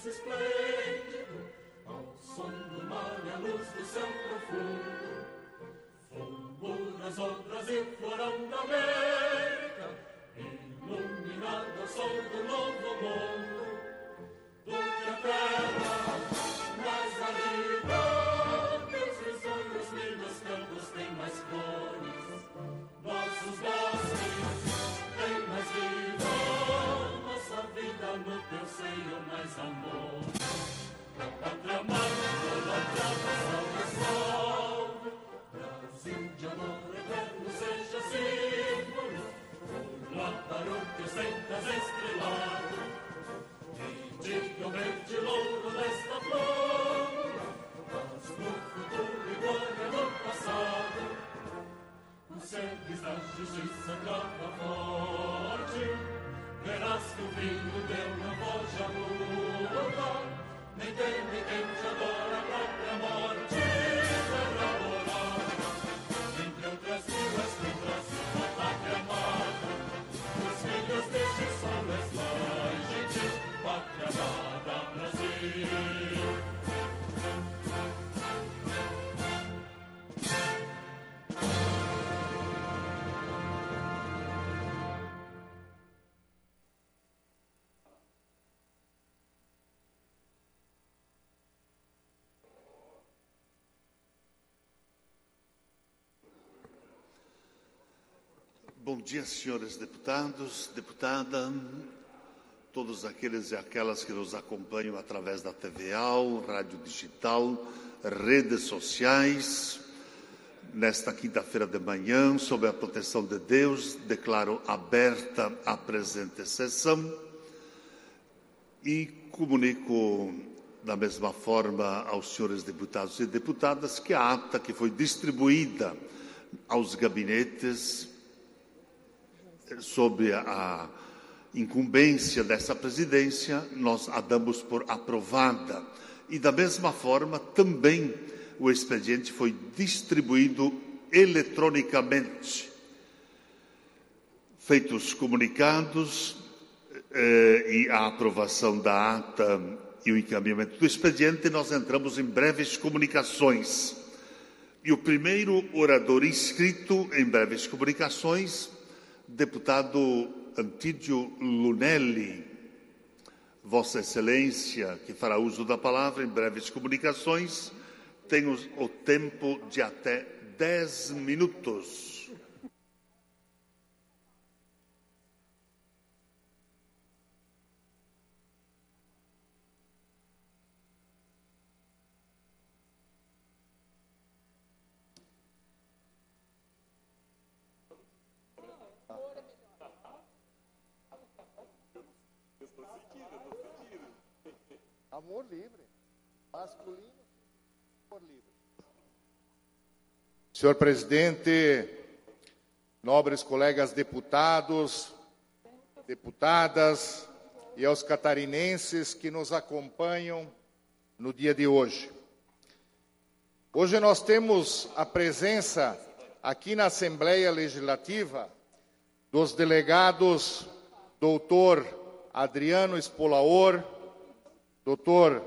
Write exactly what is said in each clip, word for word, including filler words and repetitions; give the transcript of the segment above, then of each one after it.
esplêndido, ao som do mar e a luz do céu profundo, fulguras o Brasil, florão da América, iluminado ao sol do novo mundo, do que a terra mais árida, teus risonhos lindos campos têm mais flores, nossos bosques têm mais vida, nossa vida no teu seio mais amor. A pátria amada, idolatrada, salve, salve, Brasil de amor eterno seja símbolo, lá para o que sentas estrelado, e diga o verde louro desta flor, mas no futuro e glória do passado, os seres da justiça clama forte, verás que o vinho deu na voz já muda, nem teme quem te adora a própria morte, terra morada, entre outras vilas que traçam a pátria amada, os filhos deste sol és legítimo, pátria amada, Brasil. Bom dia, senhores deputados, deputada, todos aqueles e aquelas que nos acompanham através da T V A U, rádio digital, redes sociais. Nesta quinta-feira de manhã, sob a proteção de Deus, declaro aberta a presente sessão e comunico da mesma forma aos senhores deputados e deputadas que a ata que foi distribuída aos gabinetes sob a incumbência dessa presidência, nós a damos por aprovada. E, da mesma forma, também o expediente foi distribuído eletronicamente. Feitos comunicados eh, e a aprovação da ata e o encaminhamento do expediente, nós entramos em breves comunicações. E o primeiro orador inscrito em breves comunicações, deputado Antídio Lunelli, Vossa Excelência, que fará uso da palavra em breves comunicações, tem o tempo de até dez minutos. Amor livre, masculino, amor livre. Senhor presidente, nobres colegas deputados, deputadas e aos catarinenses que nos acompanham no dia de hoje. Hoje nós temos a presença aqui na Assembleia Legislativa dos delegados doutor Adriano Espolaor, doutor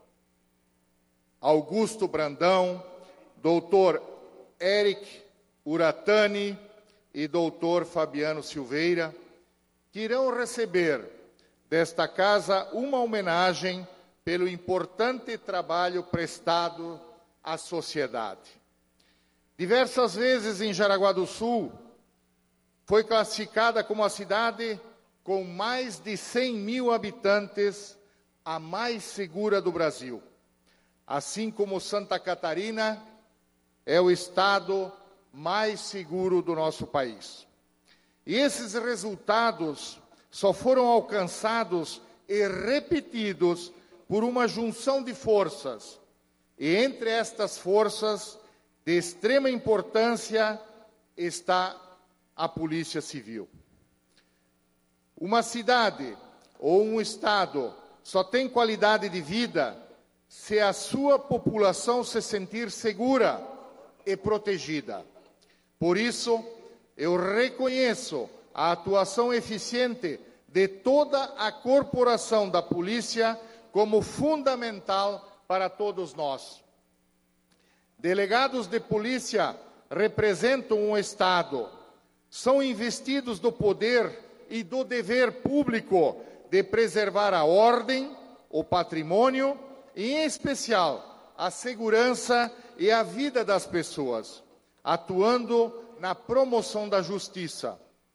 Augusto Brandão, doutor Eric Uratani e doutor Fabiano Silveira, que irão receber desta casa uma homenagem pelo importante trabalho prestado à sociedade. Diversas vezes em Jaraguá do Sul, foi classificada como a cidade com mais de cem mil habitantes, a mais segura do Brasil. Assim como Santa Catarina é o estado mais seguro do nosso país. E esses resultados só foram alcançados e repetidos por uma junção de forças. E entre estas forças, de extrema importância, está a Polícia Civil. Uma cidade ou um estado só tem qualidade de vida se a sua população se sentir segura e protegida. Por isso, eu reconheço a atuação eficiente de toda a corporação da polícia como fundamental para todos nós. Delegados de polícia representam um Estado, são investidos do poder e do dever público de preservar a ordem, o patrimônio e, em especial, a segurança e a vida das pessoas, atuando na promoção da justiça.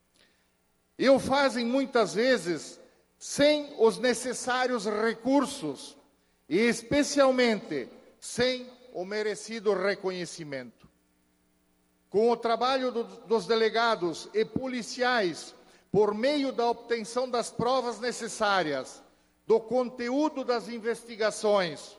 E o fazem muitas vezes sem os necessários recursos e, especialmente, sem o merecido reconhecimento. Com o trabalho do, dos delegados e policiais, por meio da obtenção das provas necessárias, do conteúdo das investigações,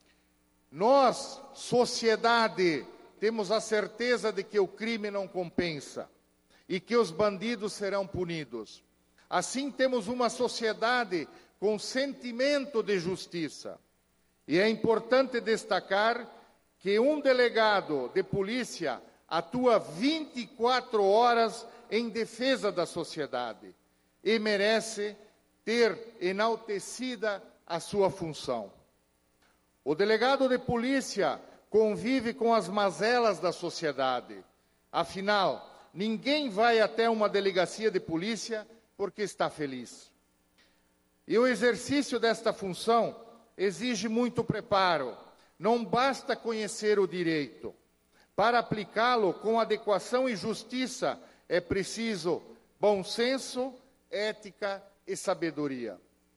nós, sociedade, temos a certeza de que o crime não compensa e que os bandidos serão punidos. Assim, temos uma sociedade com sentimento de justiça. E é importante destacar que um delegado de polícia atua vinte e quatro horas em defesa da sociedade e merece ter enaltecida a sua função. O delegado de polícia convive com as mazelas da sociedade. Afinal, ninguém vai até uma delegacia de polícia porque está feliz. E o exercício desta função exige muito preparo. Não basta conhecer o direito. Para aplicá-lo com adequação e justiça, é preciso bom senso, ética e sabedoria.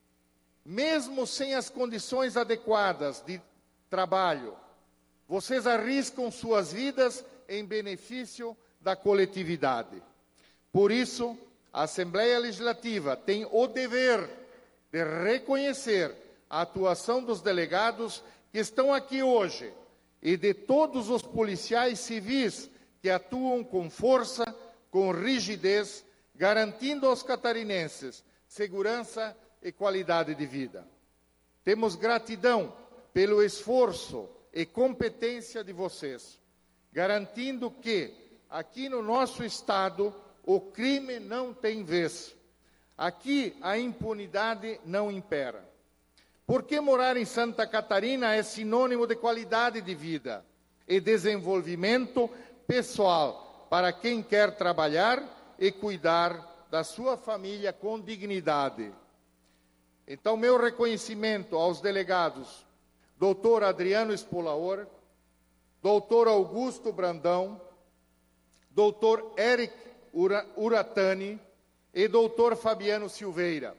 Mesmo sem as condições adequadas de trabalho, vocês arriscam suas vidas em benefício da coletividade. Por isso, a Assembleia Legislativa tem o dever de reconhecer a atuação dos delegados que estão aqui hoje e de todos os policiais civis que atuam com força, com rigidez, garantindo aos catarinenses segurança e qualidade de vida. Temos gratidão pelo esforço e competência de vocês, garantindo que, aqui no nosso Estado, o crime não tem vez. Aqui a impunidade não impera. Porque morar em Santa Catarina é sinônimo de qualidade de vida e desenvolvimento pessoal para quem quer trabalhar e cuidar da sua família com dignidade. Então, meu reconhecimento aos delegados, doutor Adriano Espolaor, doutor Augusto Brandão, doutor Eric Uratani e doutor Fabiano Silveira.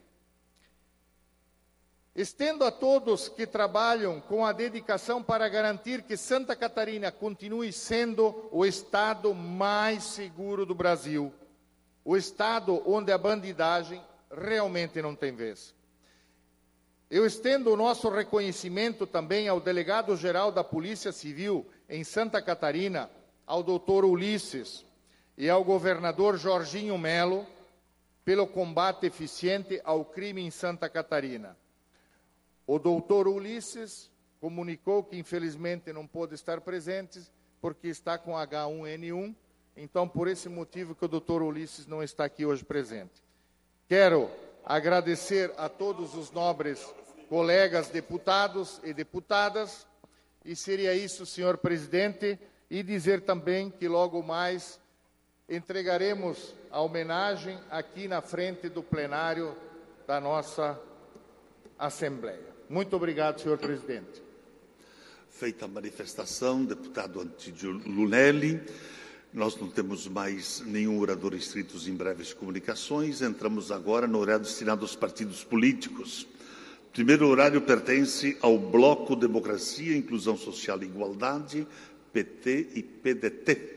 Estendo a todos que trabalham com a dedicação para garantir que Santa Catarina continue sendo o estado mais seguro do Brasil, o estado onde a bandidagem realmente não tem vez. Eu estendo o nosso reconhecimento também ao delegado-geral da Polícia Civil em Santa Catarina, ao doutor Ulisses, e ao governador Jorginho Melo, pelo combate eficiente ao crime em Santa Catarina. O doutor Ulisses comunicou que, infelizmente, não pôde estar presente porque está com H um N um, então, por esse motivo que o doutor Ulisses não está aqui hoje presente. Quero agradecer a todos os nobres colegas deputados e deputadas, e seria isso, senhor presidente, e dizer também que logo mais entregaremos a homenagem aqui na frente do plenário da nossa Assembleia. Muito obrigado, senhor presidente. Feita a manifestação, deputado Antídio Lunelli, nós não temos mais nenhum orador inscrito em breves comunicações. Entramos agora no horário destinado aos partidos políticos. O primeiro horário pertence ao Bloco Democracia, Inclusão Social e Igualdade, P T e P D T.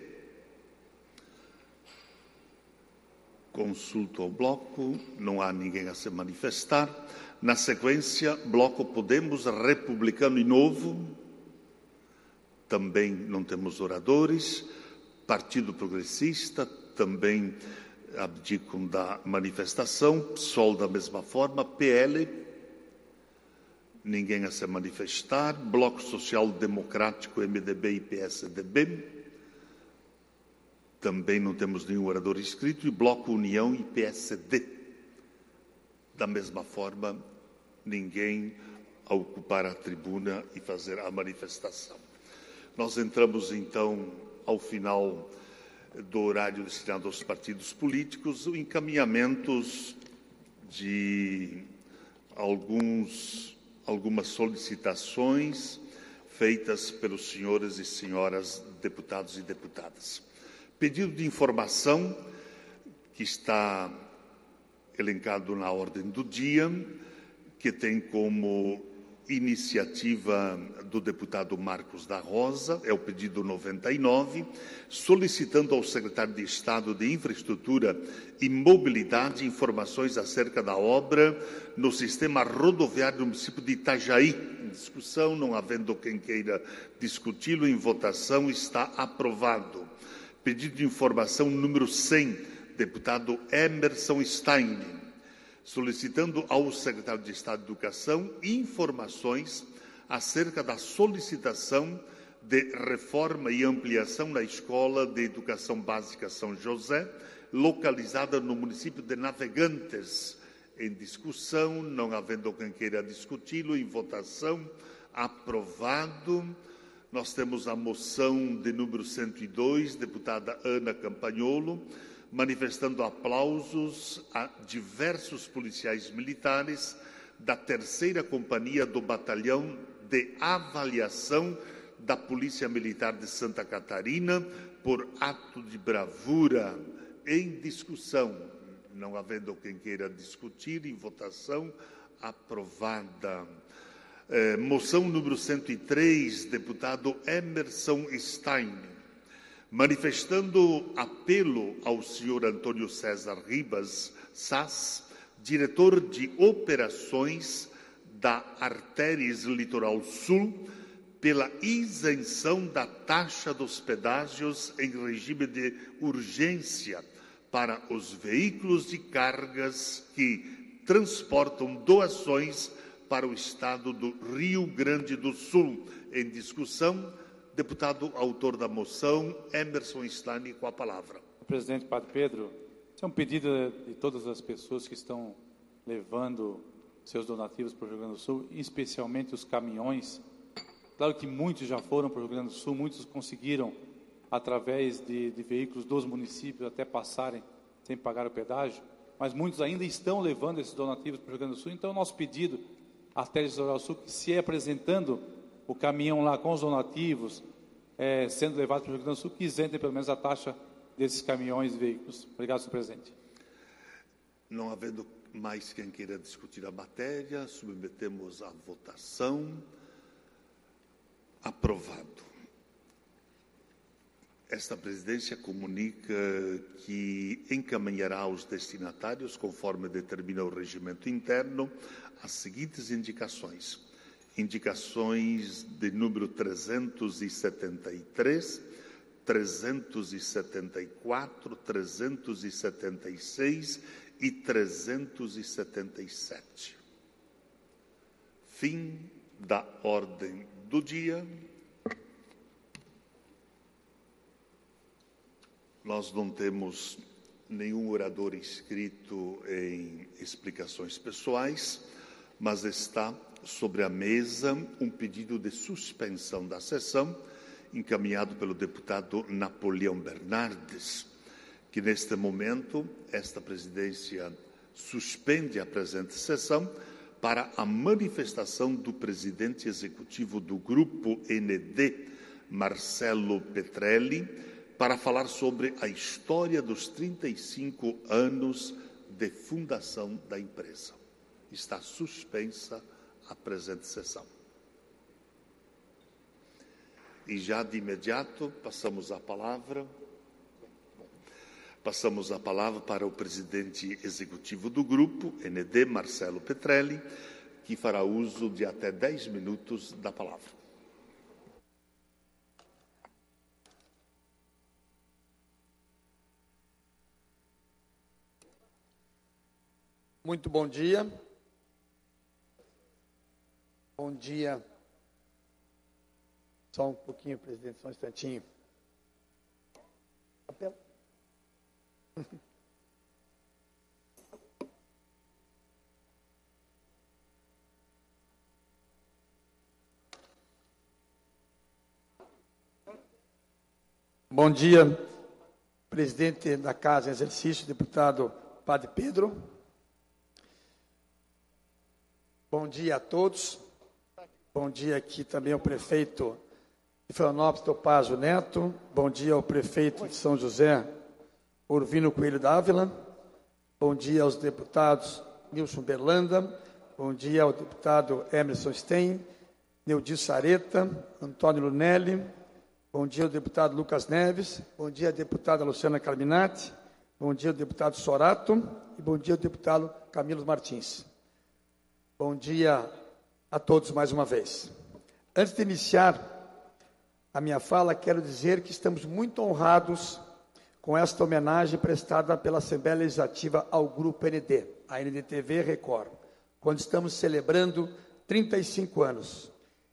Consulto ao bloco, não há ninguém a se manifestar. Na sequência, Bloco Podemos, Republicano e Novo, também não temos oradores. Partido Progressista, também abdicam da manifestação. P SOL, da mesma forma. P L, ninguém a se manifestar. Bloco Social Democrático, M D B e P S D B, também não temos nenhum orador inscrito. E Bloco União e P S D, da mesma forma, ninguém a ocupar a tribuna e fazer a manifestação. Nós entramos, então, ao final do horário destinado aos partidos políticos, encaminhamentos de alguns, algumas solicitações feitas pelos senhores e senhoras deputados e deputadas. Pedido de informação que está elencado na ordem do dia, que tem como iniciativa do deputado Marcos da Rosa, é o pedido noventa e nove, solicitando ao secretário de Estado de Infraestrutura e Mobilidade informações acerca da obra no sistema rodoviário do município de Itajaí. Em discussão, não havendo quem queira discuti-lo, em votação, está aprovado. Pedido de informação número cem, deputado Emerson Stein, solicitando ao secretário de Estado de Educação informações acerca da solicitação de reforma e ampliação na Escola de Educação Básica São José, localizada no município de Navegantes. Em discussão, não havendo quem queira discuti-lo, em votação, aprovado. Nós temos a moção de número cento e dois, deputada Ana Campagnolo, manifestando aplausos a diversos policiais militares da terceira Companhia do Batalhão de Avaliação da Polícia Militar de Santa Catarina por ato de bravura. Em discussão, não havendo quem queira discutir, em votação, aprovada. Eh, moção número cento e três, deputado Emerson Stein, manifestando apelo ao senhor Antônio César Ribas Sass, diretor de operações da Artéries Litoral Sul, pela isenção da taxa dos pedágios em regime de urgência para os veículos de cargas que transportam doações para o estado do Rio Grande do Sul. Em discussão, deputado autor da moção, Emerson Stein, com a palavra. Presidente Padre Pedro, esse é um pedido de todas as pessoas que estão levando seus donativos para o Rio Grande do Sul, especialmente os caminhões. Claro que muitos já foram para o Rio Grande do Sul, muitos conseguiram, através de, de veículos dos municípios, até passarem sem pagar o pedágio, mas muitos ainda estão levando esses donativos para o Rio Grande do Sul. Então, o nosso pedido à Artéries Litoral Sul, que se é apresentando o caminhão lá com os donativos, é, sendo levado para o Rio Grande do Sul, que isentem pelo menos a taxa desses caminhões e veículos. Obrigado, senhor presidente. Não havendo mais quem queira discutir a matéria, submetemos à votação. Aprovado. Esta presidência comunica que encaminhará aos destinatários, conforme determina o regimento interno, as seguintes indicações. Indicações de número trezentos e setenta e três, trezentos e setenta e quatro, trezentos e setenta e seis e trezentos e setenta e sete. Fim da ordem do dia. Nós não temos nenhum orador inscrito em explicações pessoais, mas está sobre a mesa um pedido de suspensão da sessão, encaminhado pelo deputado Napoleão Bernardes, que neste momento esta presidência suspende a presente sessão para a manifestação do presidente executivo do Grupo N D, Marcelo Petrelli, para falar sobre a história dos trinta e cinco anos de fundação da empresa. Está suspensa a presente sessão. E já de imediato passamos a palavra, passamos a palavra para o presidente executivo do grupo, N D, Marcelo Petrelli, que fará uso de até dez minutos da palavra. Muito bom dia. Bom dia. Só um pouquinho, presidente, só um instantinho. Papel. Bom dia, presidente da Casa em Exercício, deputado Padre Pedro. Bom dia a todos. Bom dia aqui também ao prefeito de Florianópolis, Topázio Neto. Bom dia ao prefeito de São José, Urvino Coelho Dávila. Bom dia aos deputados Nilson Berlanda. Bom dia ao deputado Emerson Stein, Neudi Sareta, Antônio Lunelli. Bom dia ao deputado Lucas Neves. Bom dia à deputada Luciana Carminati. Bom dia ao deputado Sorato. E bom dia ao deputado Camilo Martins. Bom dia a todos mais uma vez. Antes de iniciar a minha fala, quero dizer que estamos muito honrados com esta homenagem prestada pela Assembleia Legislativa ao Grupo N D, a N D T V Record, quando estamos celebrando trinta e cinco anos.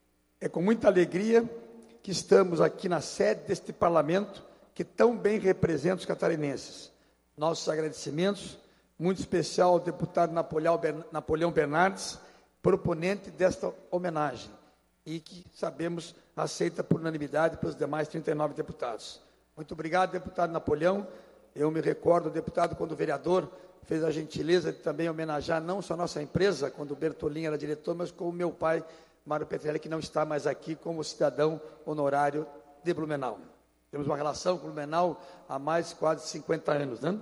É com muita alegria que estamos aqui na sede deste parlamento, que tão bem representa os catarinenses. Nossos agradecimentos, muito especial ao deputado Napoleão Bernardes, proponente desta homenagem, e que sabemos aceita por unanimidade pelos demais trinta e nove deputados. Muito obrigado, deputado Napoleão. Eu me recordo, deputado, quando o vereador fez a gentileza de também homenagear não só a nossa empresa, quando o Bertolin era diretor, mas como o meu pai, Mário Petrelli, que não está mais aqui como cidadão honorário de Blumenau. Temos uma relação com Blumenau há mais de quase cinquenta anos, né?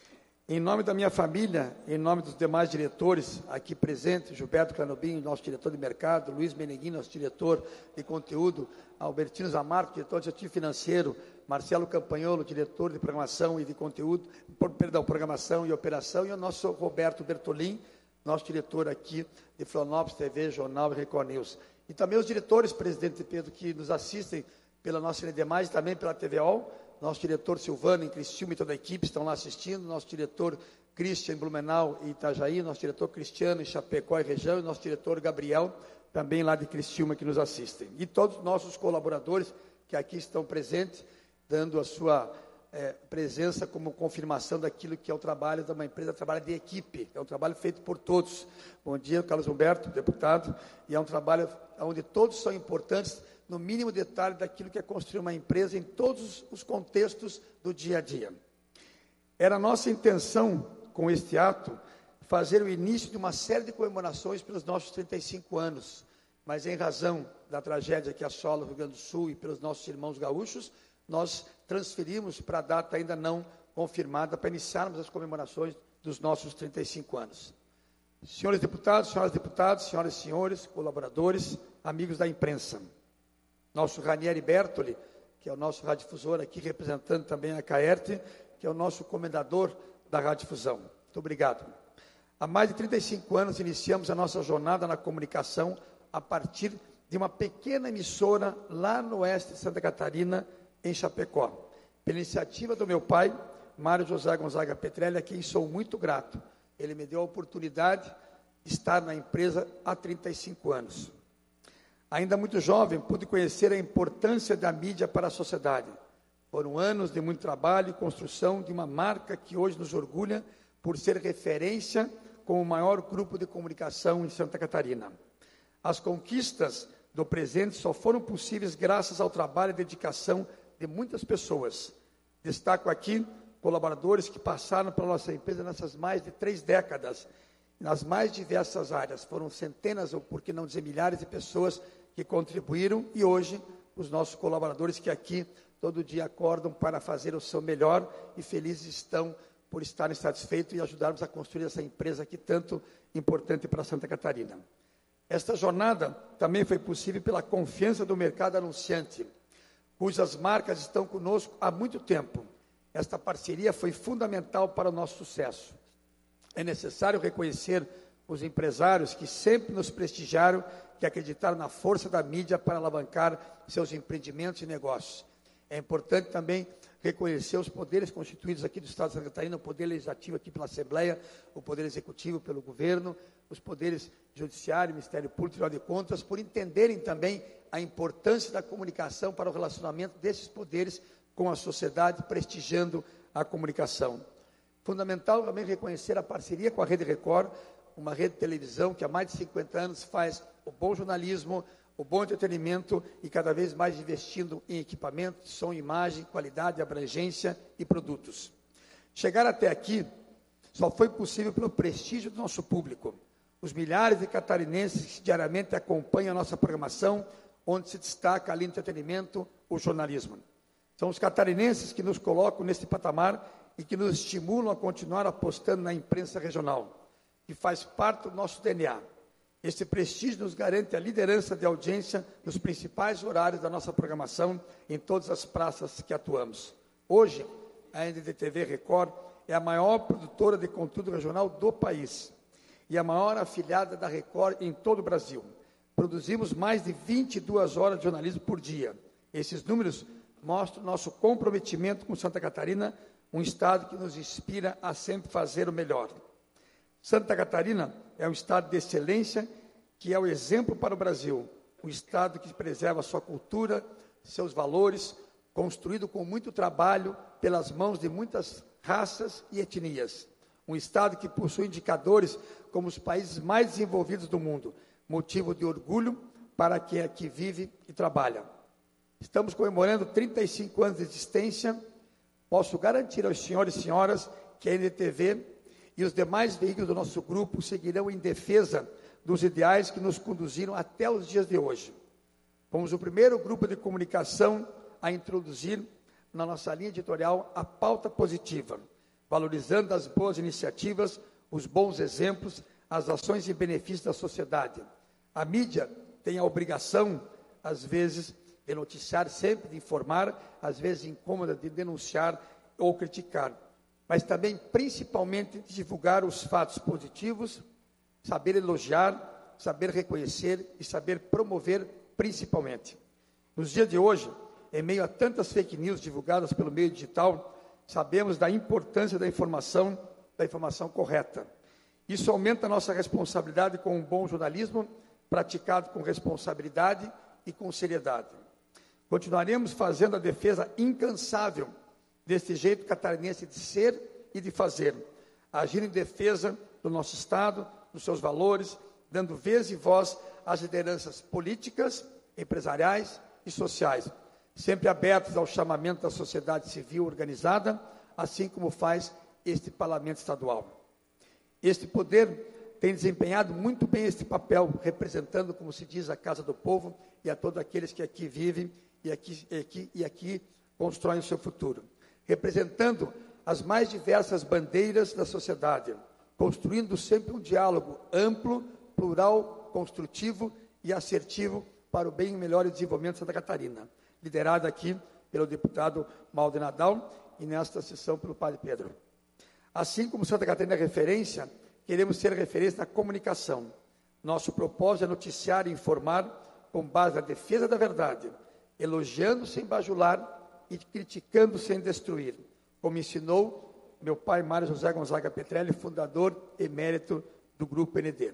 Em nome da minha família, em nome dos demais diretores aqui presentes, Gilberto Canobinho, nosso diretor de mercado, Luiz Meneguinho, nosso diretor de conteúdo, Albertino Zamarco, diretor de ativo financeiro, Marcelo Campagnolo, diretor de programação e de conteúdo, perdão, programação e operação, e o nosso Roberto Bertolin, nosso diretor aqui de Florianópolis T V, Jornal e Record News. E também os diretores, presidente Pedro, que nos assistem pela nossa N D mais, e também pela T V O, nosso diretor Silvano em Criciúma e toda a equipe estão lá assistindo, nosso diretor Christian em Blumenau e Itajaí, nosso diretor Cristiano em Chapecó e região, e nosso diretor Gabriel, também lá de Criciúma, que nos assistem. E todos os nossos colaboradores que aqui estão presentes, dando a sua é, presença como confirmação daquilo que é o trabalho de uma empresa, trabalho de equipe, é um trabalho feito por todos. Bom dia, Carlos Humberto, deputado, e é um trabalho onde todos são importantes, no mínimo detalhe daquilo que é construir uma empresa em todos os contextos do dia a dia. Era nossa intenção, com este ato, fazer o início de uma série de comemorações pelos nossos trinta e cinco anos, mas em razão da tragédia que assola o Rio Grande do Sul e pelos nossos irmãos gaúchos, nós transferimos para a data ainda não confirmada, para iniciarmos as comemorações dos nossos trinta e cinco anos. Senhores deputados, senhoras deputadas, senhoras e senhores, colaboradores, amigos da imprensa, nosso Ranieri Bertoli, que é o nosso radiodifusor aqui, representando também a Caerte, que é o nosso comendador da radiodifusão. Muito obrigado. Há mais de trinta e cinco anos iniciamos a nossa jornada na comunicação a partir de uma pequena emissora lá no oeste de Santa Catarina, em Chapecó. Pela iniciativa do meu pai, Mário José Gonzaga Petrelli, a quem sou muito grato. Ele me deu a oportunidade de estar na empresa há trinta e cinco anos. Ainda muito jovem, pude conhecer a importância da mídia para a sociedade. Foram anos de muito trabalho e construção de uma marca que hoje nos orgulha por ser referência como o maior grupo de comunicação em Santa Catarina. As conquistas do presente só foram possíveis graças ao trabalho e dedicação de muitas pessoas. Destaco aqui colaboradores que passaram pela nossa empresa nessas mais de três décadas, nas mais diversas áreas. Foram centenas, ou por que não dizer milhares de pessoas que contribuíram, e hoje os nossos colaboradores que aqui todo dia acordam para fazer o seu melhor e felizes estão por estarem satisfeitos e ajudarmos a construir essa empresa aqui tanto importante para Santa Catarina. Esta jornada também foi possível pela confiança do mercado anunciante, cujas marcas estão conosco há muito tempo. Esta parceria foi fundamental para o nosso sucesso. É necessário reconhecer os empresários que sempre nos prestigiaram, que acreditaram na força da mídia para alavancar seus empreendimentos e negócios. É importante também reconhecer os poderes constituídos aqui do Estado de Santa Catarina, o poder legislativo aqui pela Assembleia, o poder executivo pelo governo, os poderes judiciário, Ministério Público, Tribunal de Contas, por entenderem também a importância da comunicação para o relacionamento desses poderes com a sociedade, prestigiando a comunicação. Fundamental também reconhecer a parceria com a Rede Record, uma rede de televisão que há mais de cinquenta anos faz o bom jornalismo, o bom entretenimento e cada vez mais investindo em equipamento, som, imagem, qualidade, abrangência e produtos. Chegar até aqui só foi possível pelo prestígio do nosso público, os milhares de catarinenses que diariamente acompanham a nossa programação, onde se destaca, além do entretenimento, o jornalismo. São os catarinenses que nos colocam nesse patamar e que nos estimulam a continuar apostando na imprensa regional, que faz parte do nosso D N A. Este prestígio nos garante a liderança de audiência nos principais horários da nossa programação em todas as praças que atuamos. Hoje, a N D T V Record é a maior produtora de conteúdo regional do país e a maior afiliada da Record em todo o Brasil. Produzimos mais de vinte e duas horas de jornalismo por dia. Esses números mostram nosso comprometimento com Santa Catarina, um estado que nos inspira a sempre fazer o melhor. Santa Catarina é um estado de excelência que é o exemplo para o Brasil, um estado que preserva sua cultura, seus valores, construído com muito trabalho pelas mãos de muitas raças e etnias. Um estado que possui indicadores como os países mais desenvolvidos do mundo, motivo de orgulho para quem aqui vive e trabalha. Estamos comemorando trinta e cinco anos de existência. Posso garantir aos senhores e senhoras que a N D T V e os demais veículos do nosso grupo seguirão em defesa dos ideais que nos conduziram até os dias de hoje. Fomos o primeiro grupo de comunicação a introduzir na nossa linha editorial a pauta positiva, valorizando as boas iniciativas, os bons exemplos, as ações em benefício da sociedade. A mídia tem a obrigação, às vezes, de noticiar, sempre de informar, às vezes incômoda, de denunciar ou criticar, mas também, principalmente, de divulgar os fatos positivos, saber elogiar, saber reconhecer e saber promover, principalmente. Nos dias de hoje, em meio a tantas fake news divulgadas pelo meio digital, sabemos da importância da informação, da informação correta. Isso aumenta a nossa responsabilidade com um bom jornalismo, praticado com responsabilidade e com seriedade. Continuaremos fazendo a defesa incansável desse jeito catarinense de ser e de fazer, agindo em defesa do nosso Estado, dos seus valores, dando vez e voz às lideranças políticas, empresariais e sociais, sempre abertos ao chamamento da sociedade civil organizada, assim como faz este Parlamento Estadual. Este poder tem desempenhado muito bem este papel, representando, como se diz, a Casa do Povo e a todos aqueles que aqui vivem e aqui, e aqui, e aqui constroem o seu futuro, representando as mais diversas bandeiras da sociedade, construindo sempre um diálogo amplo, plural, construtivo e assertivo para o bem e melhor desenvolvimento de Santa Catarina, liderado aqui pelo deputado Mauro de Nadal e nesta sessão pelo padre Pedro. Assim como Santa Catarina é referência, queremos ser referência na comunicação. Nosso propósito é noticiar e informar com base na defesa da verdade, elogiando sem bajular e criticando sem destruir, como ensinou meu pai Mário José Gonzaga Petrelli, fundador emérito do Grupo N D.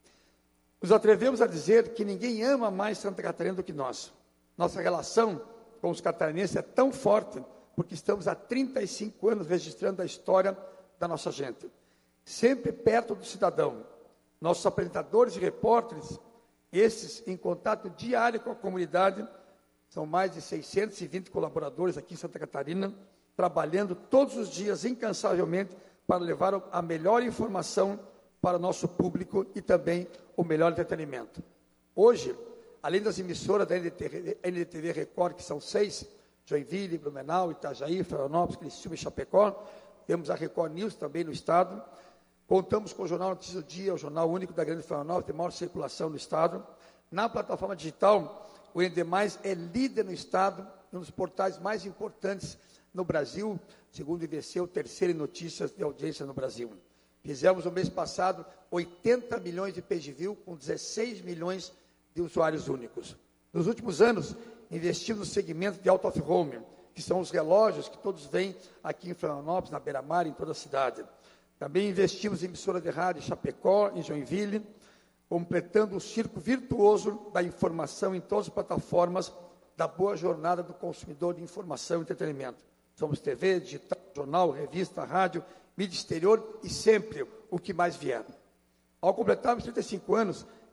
Nos atrevemos a dizer que ninguém ama mais Santa Catarina do que nós. Nossa relação com os catarinenses é tão forte porque estamos há trinta e cinco anos registrando a história da nossa gente, sempre perto do cidadão. Nossos apresentadores e repórteres, esses em contato diário com a comunidade, são mais de seiscentos e vinte colaboradores aqui em Santa Catarina, trabalhando todos os dias incansavelmente para levar a melhor informação para o nosso público e também o melhor entretenimento. Hoje, além das emissoras da N D T V Record, que são seis, Joinville, Blumenau, Itajaí, Florianópolis, Criciúma e Chapecó, temos a Record News também no estado, contamos com o Jornal Notícias do Dia, o jornal único da Grande Florianópolis, de maior circulação no estado. Na plataforma digital, o N D mais é líder no estado, um dos portais mais importantes no Brasil, segundo o I B C, o terceiro em notícias de audiência no Brasil. Fizemos no mês passado oitenta milhões de page view com dezesseis milhões de usuários únicos. Nos últimos anos, investimos no segmento de out of home, que são os relógios que todos veem aqui em Florianópolis, na Beira-Mar, em toda a cidade. Também investimos em emissora de rádio em Chapecó, em Joinville, completando o circo virtuoso da informação em todas as plataformas da boa jornada do consumidor de informação e entretenimento. Somos T V, digital, jornal, revista, rádio, mídia exterior e sempre o que mais vier. Ao completarmos trinta e cinco anos,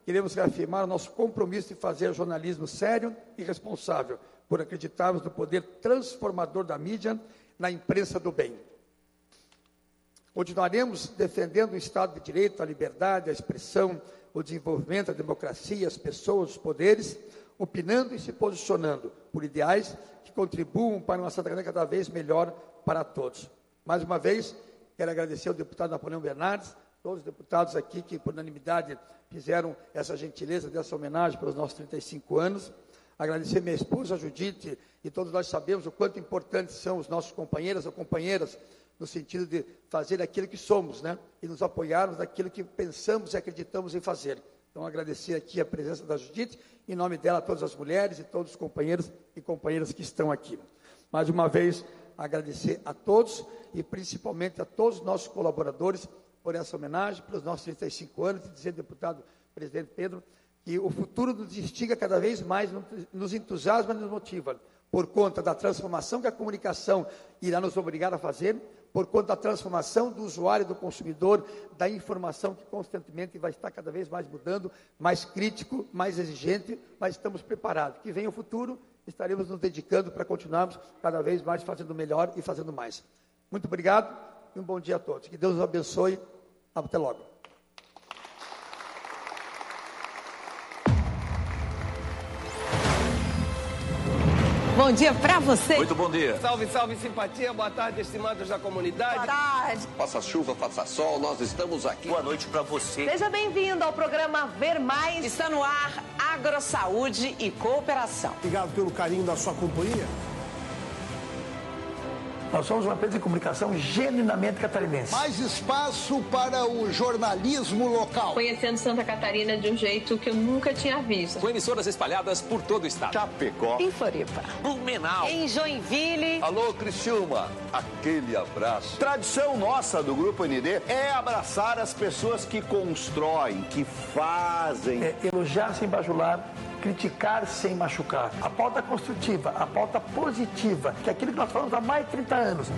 queremos reafirmar o nosso compromisso de fazer jornalismo sério e responsável, por acreditarmos no poder transformador da mídia na imprensa do bem. Continuaremos defendendo o Estado de Direito, a liberdade, a expressão, o desenvolvimento, a democracia, as pessoas, os poderes, opinando e se posicionando por ideais que contribuam para uma Santa Catarina cada vez melhor para todos. Mais uma vez, quero agradecer ao deputado Napoleão Bernardes, todos os deputados aqui que, por unanimidade, fizeram essa gentileza dessa homenagem pelos nossos trinta e cinco anos. Agradecer minha esposa, Judite, e todos nós sabemos o quanto importantes são os nossos companheiros ou companheiras, no sentido de fazer aquilo que somos, né? E nos apoiarmos naquilo que pensamos e acreditamos em fazer. Então, agradecer aqui a presença da Judite, em nome dela, a todas as mulheres e todos os companheiros e companheiras que estão aqui. Mais uma vez, agradecer a todos e principalmente a todos os nossos colaboradores por essa homenagem, pelos nossos trinta e cinco anos, e dizer, deputado presidente Pedro, que o futuro nos instiga cada vez mais, nos entusiasma e nos motiva, por conta da transformação que a comunicação irá nos obrigar a fazer, por conta da transformação do usuário, do consumidor, da informação que constantemente vai estar cada vez mais mudando, mais crítico, mais exigente, mas estamos preparados. Que venha o futuro, estaremos nos dedicando para continuarmos cada vez mais fazendo melhor e fazendo mais. Muito obrigado e um bom dia a todos. Que Deus os abençoe. Até logo. Bom dia pra você. Muito bom dia. Salve, salve, simpatia. Boa tarde, estimados da comunidade. Boa tarde. Faça chuva, faça sol, nós estamos aqui. Boa noite pra você. Seja bem-vindo ao programa Ver Mais. Está no ar Agrosaúde e Cooperação. Obrigado pelo carinho da sua companhia. Nós somos uma empresa de comunicação genuinamente catarinense. Mais espaço para o jornalismo local. Conhecendo Santa Catarina de um jeito que eu nunca tinha visto. Com emissoras espalhadas por todo o estado. Chapecó. Em Floripa. Blumenau. Em Joinville. Alô, Criciúma. Aquele abraço. Tradição nossa do Grupo N D é abraçar as pessoas que constroem, que fazem. É elogiar sem bajular, criticar sem machucar. A pauta construtiva, a pauta positiva, que é aquilo que nós falamos há mais de trinta anos.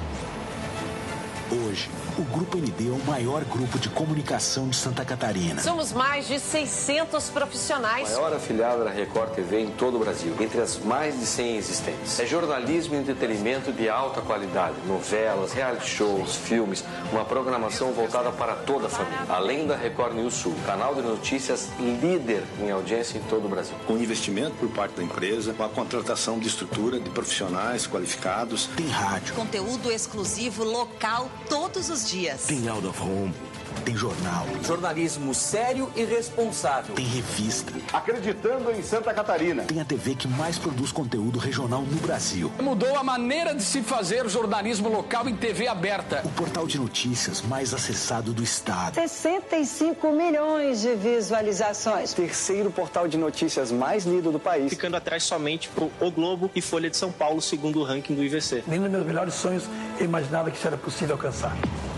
Hoje, o Grupo N D é o maior grupo de comunicação de Santa Catarina. Somos mais de seiscentos profissionais. A maior afiliada da Record T V em todo o Brasil, entre as mais de cem existentes. É jornalismo e entretenimento de alta qualidade, novelas, reality shows, filmes, uma programação voltada para toda a família. Além da Record News Sul, canal de notícias líder em audiência em todo o Brasil. Com investimento por parte da empresa, com a contratação de estrutura de profissionais qualificados. Tem rádio. Conteúdo exclusivo local todos os dias. Tem out of home. Tem jornal. Jornalismo sério e responsável. Tem revista. Acreditando em Santa Catarina. Tem a T V que mais produz conteúdo regional no Brasil. Mudou a maneira de se fazer jornalismo local em T V aberta. O portal de notícias mais acessado do estado. sessenta e cinco milhões de visualizações. Terceiro portal de notícias mais lido do país. Ficando atrás somente pro O Globo e Folha de São Paulo, segundo o ranking do I V C. Nem nos meus melhores sonhos eu imaginava que isso era possível alcançar.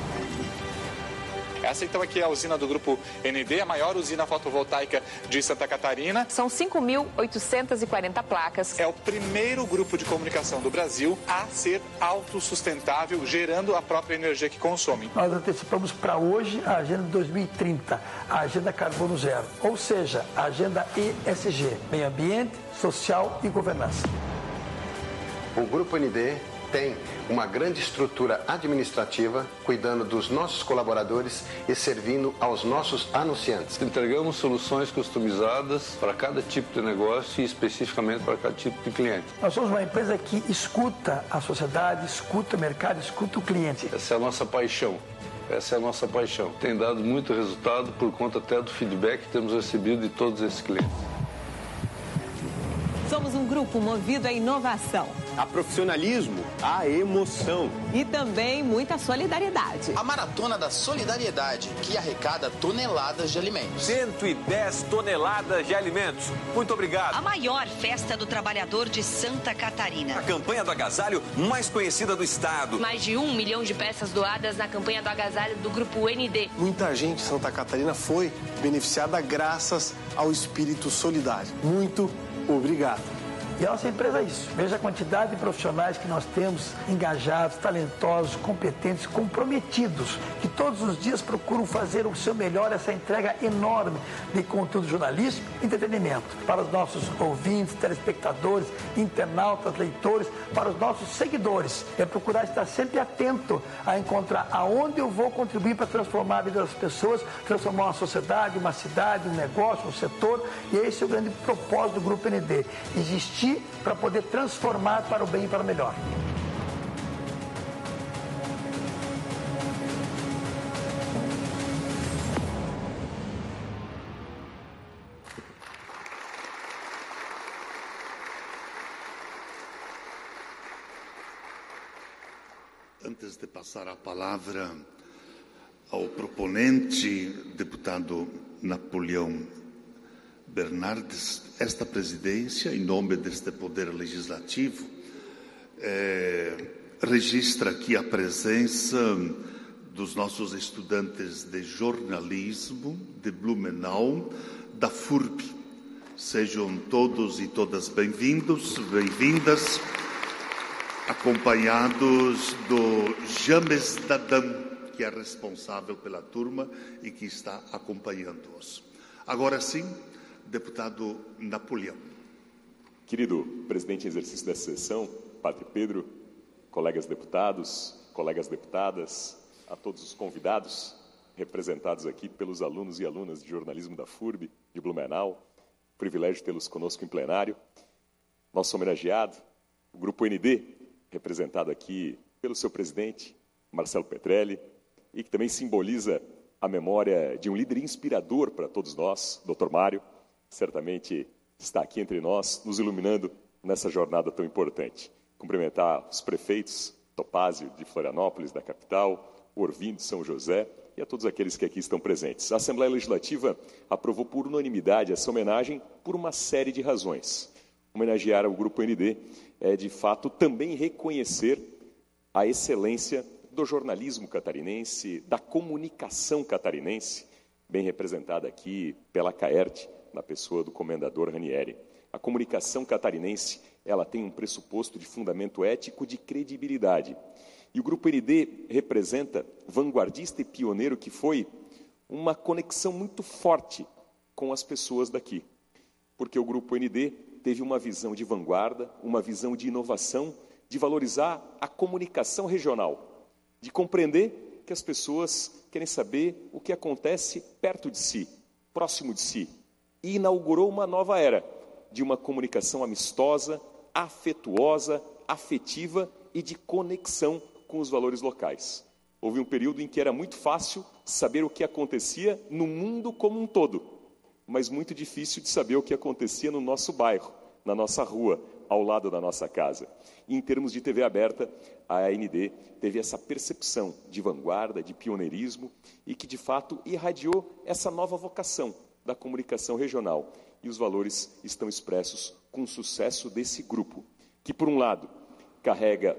Essa então aqui é a usina do Grupo N D, a maior usina fotovoltaica de Santa Catarina. São cinco mil oitocentas e quarenta placas. É o primeiro grupo de comunicação do Brasil a ser autossustentável, gerando a própria energia que consome. Nós antecipamos para hoje a agenda de dois mil e trinta, a agenda carbono zero, ou seja, a agenda E S G, meio ambiente, social e governança. O Grupo N D tem uma grande estrutura administrativa, cuidando dos nossos colaboradores e servindo aos nossos anunciantes. Entregamos soluções customizadas para cada tipo de negócio e especificamente para cada tipo de cliente. Nós somos uma empresa que escuta a sociedade, escuta o mercado, escuta o cliente. Essa é a nossa paixão. Essa é a nossa paixão. Tem dado muito resultado por conta até do feedback que temos recebido de todos esses clientes. Somos um grupo movido à inovação, a profissionalismo, a emoção e também muita solidariedade. A Maratona da Solidariedade, que arrecada toneladas de alimentos. cento e dez toneladas de alimentos. Muito obrigado. A maior festa do trabalhador de Santa Catarina. A campanha do agasalho mais conhecida do estado. Mais de um milhão de peças doadas na campanha do agasalho do Grupo N D. Muita gente em Santa Catarina foi beneficiada graças ao espírito solidário. Muito obrigado. E a nossa empresa é isso. Veja a quantidade de profissionais que nós temos, engajados, talentosos, competentes, comprometidos, que todos os dias procuram fazer o seu melhor, essa entrega enorme de conteúdo jornalístico e entretenimento para os nossos ouvintes, telespectadores, internautas, leitores, para os nossos seguidores. É procurar estar sempre atento a encontrar aonde eu vou contribuir para transformar a vida das pessoas, transformar uma sociedade, uma cidade, um negócio, um setor. E esse é o grande propósito do Grupo N D. Existir para poder transformar para o bem e para o melhor. Antes de passar a palavra ao proponente, deputado Napoleão Bernardes, esta presidência, em nome deste Poder Legislativo, eh, registra aqui a presença dos nossos estudantes de jornalismo de Blumenau, da F U R B. Sejam todos e todas bem-vindos, bem-vindas, acompanhados do James Dadam, que é responsável pela turma e que está acompanhando-os. Agora sim, deputado Napoleão. Querido presidente em exercício dessa sessão, Padre Pedro, colegas deputados, colegas deputadas, a todos os convidados, representados aqui pelos alunos e alunas de jornalismo da F U R B, de Blumenau, privilégio tê-los conosco em plenário. Nosso homenageado, o Grupo N D, representado aqui pelo seu presidente, Marcelo Petrelli, e que também simboliza a memória de um líder inspirador para todos nós, doutor Mário, certamente está aqui entre nós, nos iluminando nessa jornada tão importante. Cumprimentar os prefeitos, Topázio de Florianópolis, da capital, Orvindo de São José e a todos aqueles que aqui estão presentes. A Assembleia Legislativa aprovou por unanimidade essa homenagem por uma série de razões. Homenagear o Grupo N D é, de fato, também reconhecer a excelência do jornalismo catarinense, da comunicação catarinense, bem representada aqui pela Caerte, na pessoa do comendador Ranieri. A comunicação catarinense, ela tem um pressuposto de fundamento ético de credibilidade. E o Grupo N D representa, vanguardista e pioneiro que foi, uma conexão muito forte com as pessoas daqui. Porque o Grupo N D teve uma visão de vanguarda, uma visão de inovação, de valorizar a comunicação regional, de compreender que as pessoas querem saber o que acontece perto de si, próximo de si. E inaugurou uma nova era de uma comunicação amistosa, afetuosa, afetiva e de conexão com os valores locais. Houve um período em que era muito fácil saber o que acontecia no mundo como um todo, mas muito difícil de saber o que acontecia no nosso bairro, na nossa rua, ao lado da nossa casa. E em termos de T V aberta, a N D teve essa percepção de vanguarda, de pioneirismo e que, de fato, irradiou essa nova vocação da comunicação regional. E os valores estão expressos com o sucesso desse grupo, que, por um lado, carrega...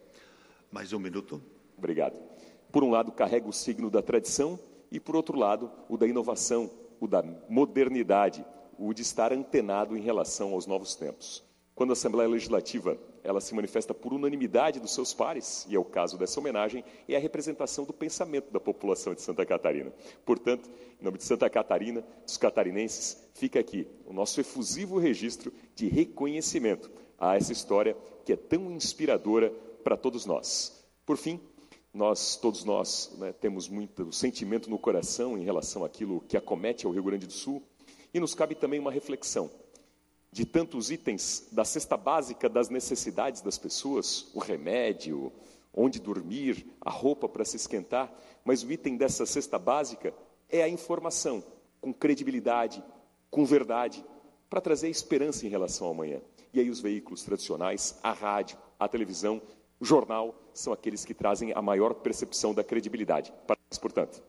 Mais um minuto. Obrigado. Por um lado, carrega o signo da tradição e, por outro lado, o da inovação, o da modernidade, o de estar antenado em relação aos novos tempos. Quando a Assembleia Legislativa ela se manifesta por unanimidade dos seus pares, e é o caso dessa homenagem, é a representação do pensamento da população de Santa Catarina. Portanto, em nome de Santa Catarina, dos catarinenses, fica aqui o nosso efusivo registro de reconhecimento a essa história que é tão inspiradora para todos nós. Por fim, nós, todos nós, né, temos muito sentimento no coração em relação àquilo que acomete ao Rio Grande do Sul, e nos cabe também uma reflexão de tantos itens da cesta básica das necessidades das pessoas, o remédio, onde dormir, a roupa para se esquentar, mas o item dessa cesta básica é a informação, com credibilidade, com verdade, para trazer esperança em relação ao amanhã. E aí os veículos tradicionais, a rádio, a televisão, o jornal, são aqueles que trazem a maior percepção da credibilidade. Parabéns, portanto.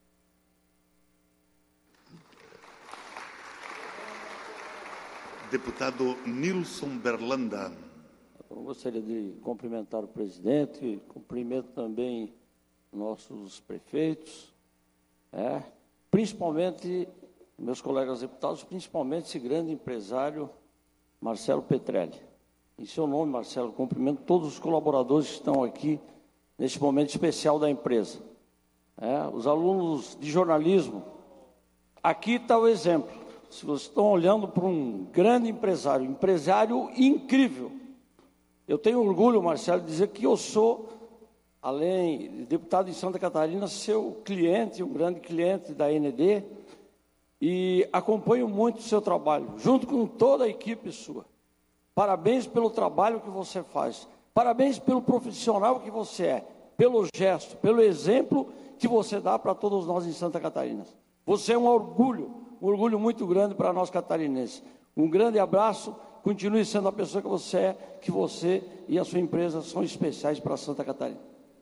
Deputado Nilson Berlanda. Eu gostaria de cumprimentar o presidente, cumprimento também nossos prefeitos, é, principalmente meus colegas deputados, principalmente esse grande empresário Marcelo Petrelli. Em seu nome, Marcelo, cumprimento todos os colaboradores que estão aqui neste momento especial da empresa. É, os alunos de jornalismo, aqui está o exemplo. Se vocês estão olhando para um grande empresário, empresário incrível, eu tenho orgulho, Marcelo, de dizer que eu sou, além de deputado em Santa Catarina, seu cliente, um grande cliente da N D, e acompanho muito o seu trabalho, junto com toda a equipe sua. Parabéns pelo trabalho que você faz, parabéns pelo profissional que você é, pelo gesto, pelo exemplo que você dá para todos nós em Santa Catarina. Você é um orgulho, um orgulho muito grande para nós catarinenses. Um grande abraço, continue sendo a pessoa que você é, que você e a sua empresa são especiais para Santa Catarina.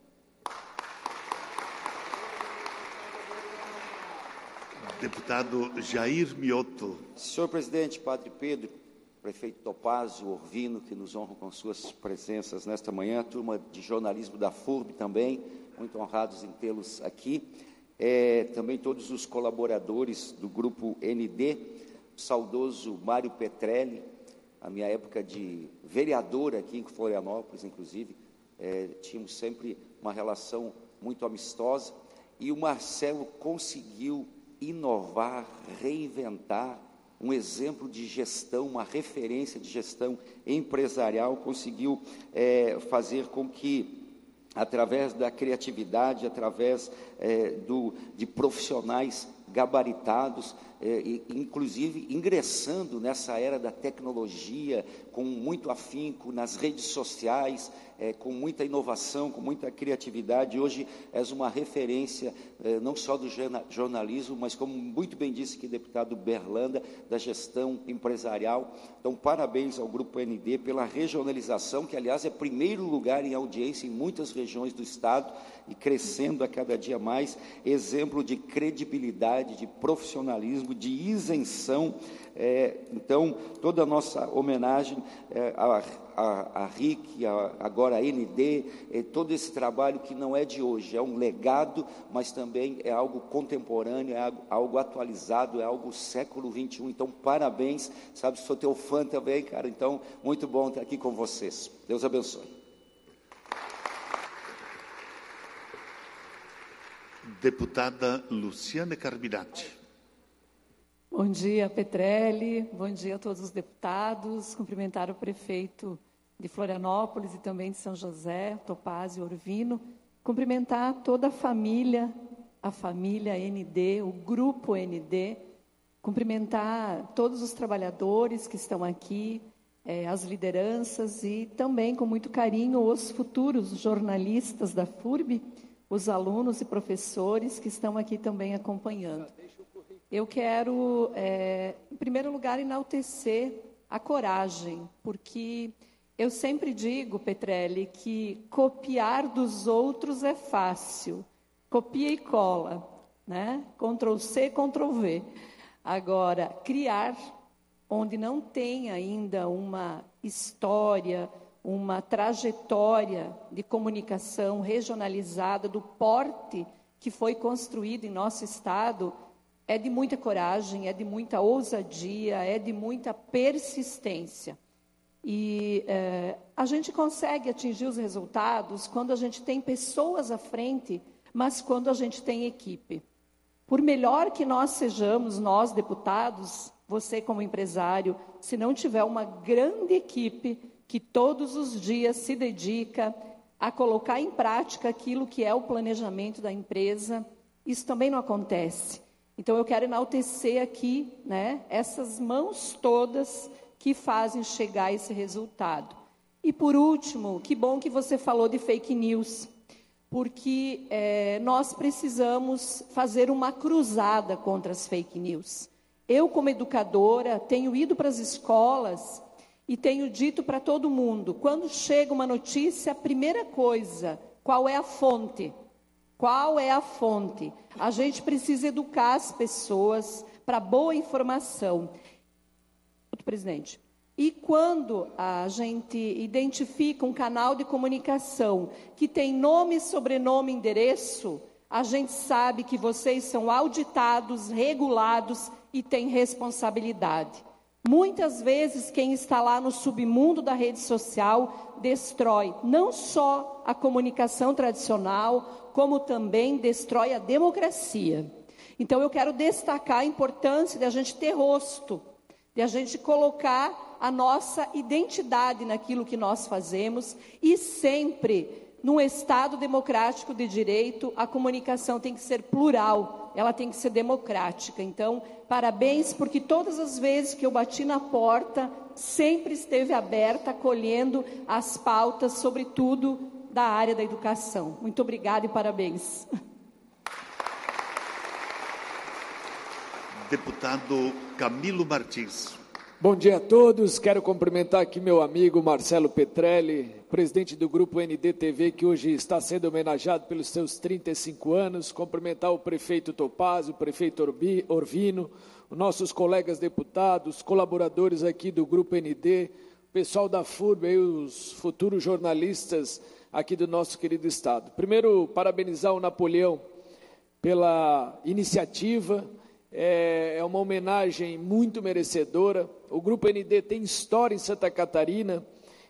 Deputado Jair Mioto. Senhor presidente, Padre Pedro, prefeito Topázio, Orvino, que nos honram com suas presenças nesta manhã, a turma de jornalismo da F U R B também, muito honrados em tê-los aqui, é, também todos os colaboradores do grupo N D, o saudoso Mário Petrelli, a minha época de vereador aqui em Florianópolis, inclusive, é, tínhamos sempre uma relação muito amistosa, e o Marcelo conseguiu inovar, reinventar, um exemplo de gestão, uma referência de gestão empresarial, conseguiu é, fazer com que, através da criatividade, através é, do, de profissionais gabaritados, é, e, inclusive ingressando nessa era da tecnologia, com muito afinco nas redes sociais, é, com muita inovação, com muita criatividade. Hoje és uma referência, é, não só do jornalismo, mas, como muito bem disse aqui o deputado Berlanda, da gestão empresarial. Então, parabéns ao Grupo N D pela regionalização, que, aliás, é primeiro lugar em audiência em muitas regiões do Estado e crescendo a cada dia mais, exemplo de credibilidade, de profissionalismo, de isenção. É, então, toda a nossa homenagem é, a, a, a R I C, a, agora a N D, é, todo esse trabalho que não é de hoje, é um legado, mas também é algo contemporâneo, é algo, algo atualizado, é algo século vinte e um. Então, parabéns, sabe, sou teu fã também, cara, então, muito bom estar aqui com vocês. Deus abençoe. Deputada Luciana Carminati. Bom dia, Petrelli. Bom dia a todos os deputados. Cumprimentar o prefeito de Florianópolis e também de São José, Topázio Orvino. Cumprimentar toda a família, a família N D, o grupo N D. Cumprimentar todos os trabalhadores que estão aqui, eh, as lideranças e também, com muito carinho, os futuros jornalistas da F U R B, os alunos e professores que estão aqui também acompanhando. Eu quero, é, em primeiro lugar, enaltecer a coragem, porque eu sempre digo, Petrelli, que copiar dos outros é fácil, copia e cola, né? Ctrl C, Ctrl V. Agora, criar, onde não tem ainda uma história, uma trajetória de comunicação regionalizada do porte que foi construído em nosso estado, é de muita coragem, é de muita ousadia, é de muita persistência. E é, a gente consegue atingir os resultados quando a gente tem pessoas à frente, mas quando a gente tem equipe. Por melhor que nós sejamos, nós deputados, você como empresário, se não tiver uma grande equipe que todos os dias se dedica a colocar em prática aquilo que é o planejamento da empresa, isso também não acontece. Então, eu quero enaltecer aqui, né, essas mãos todas que fazem chegar esse resultado. E, por último, que bom que você falou de fake news, porque é, nós precisamos fazer uma cruzada contra as fake news. Eu, como educadora, tenho ido para as escolas e tenho dito para todo mundo, quando chega uma notícia, a primeira coisa, qual é a fonte? Qual é a fonte? A gente precisa educar as pessoas para boa informação. Presidente, e quando a gente identifica um canal de comunicação que tem nome, sobrenome, endereço, a gente sabe que vocês são auditados, regulados e têm responsabilidade. Muitas vezes quem está lá no submundo da rede social destrói não só a comunicação tradicional, como também destrói a democracia. Então eu quero destacar a importância de a gente ter rosto, de a gente colocar a nossa identidade naquilo que nós fazemos e sempre, num Estado democrático de direito, a comunicação tem que ser plural, ela tem que ser democrática. Então, parabéns, porque todas as vezes que eu bati na porta, sempre esteve aberta, acolhendo as pautas, sobretudo da área da educação. Muito obrigada e parabéns. Deputado Camilo Martins. Bom dia a todos, quero cumprimentar aqui meu amigo Marcelo Petrelli, presidente do Grupo N D T V, que hoje está sendo homenageado pelos seus trinta e cinco anos, cumprimentar o prefeito Topazio, o prefeito Orvino, os nossos colegas deputados, colaboradores aqui do Grupo N D, o pessoal da F U R B e os futuros jornalistas aqui do nosso querido estado. Primeiro, parabenizar o Napoleão pela iniciativa. É uma homenagem muito merecedora. O Grupo N D tem história em Santa Catarina.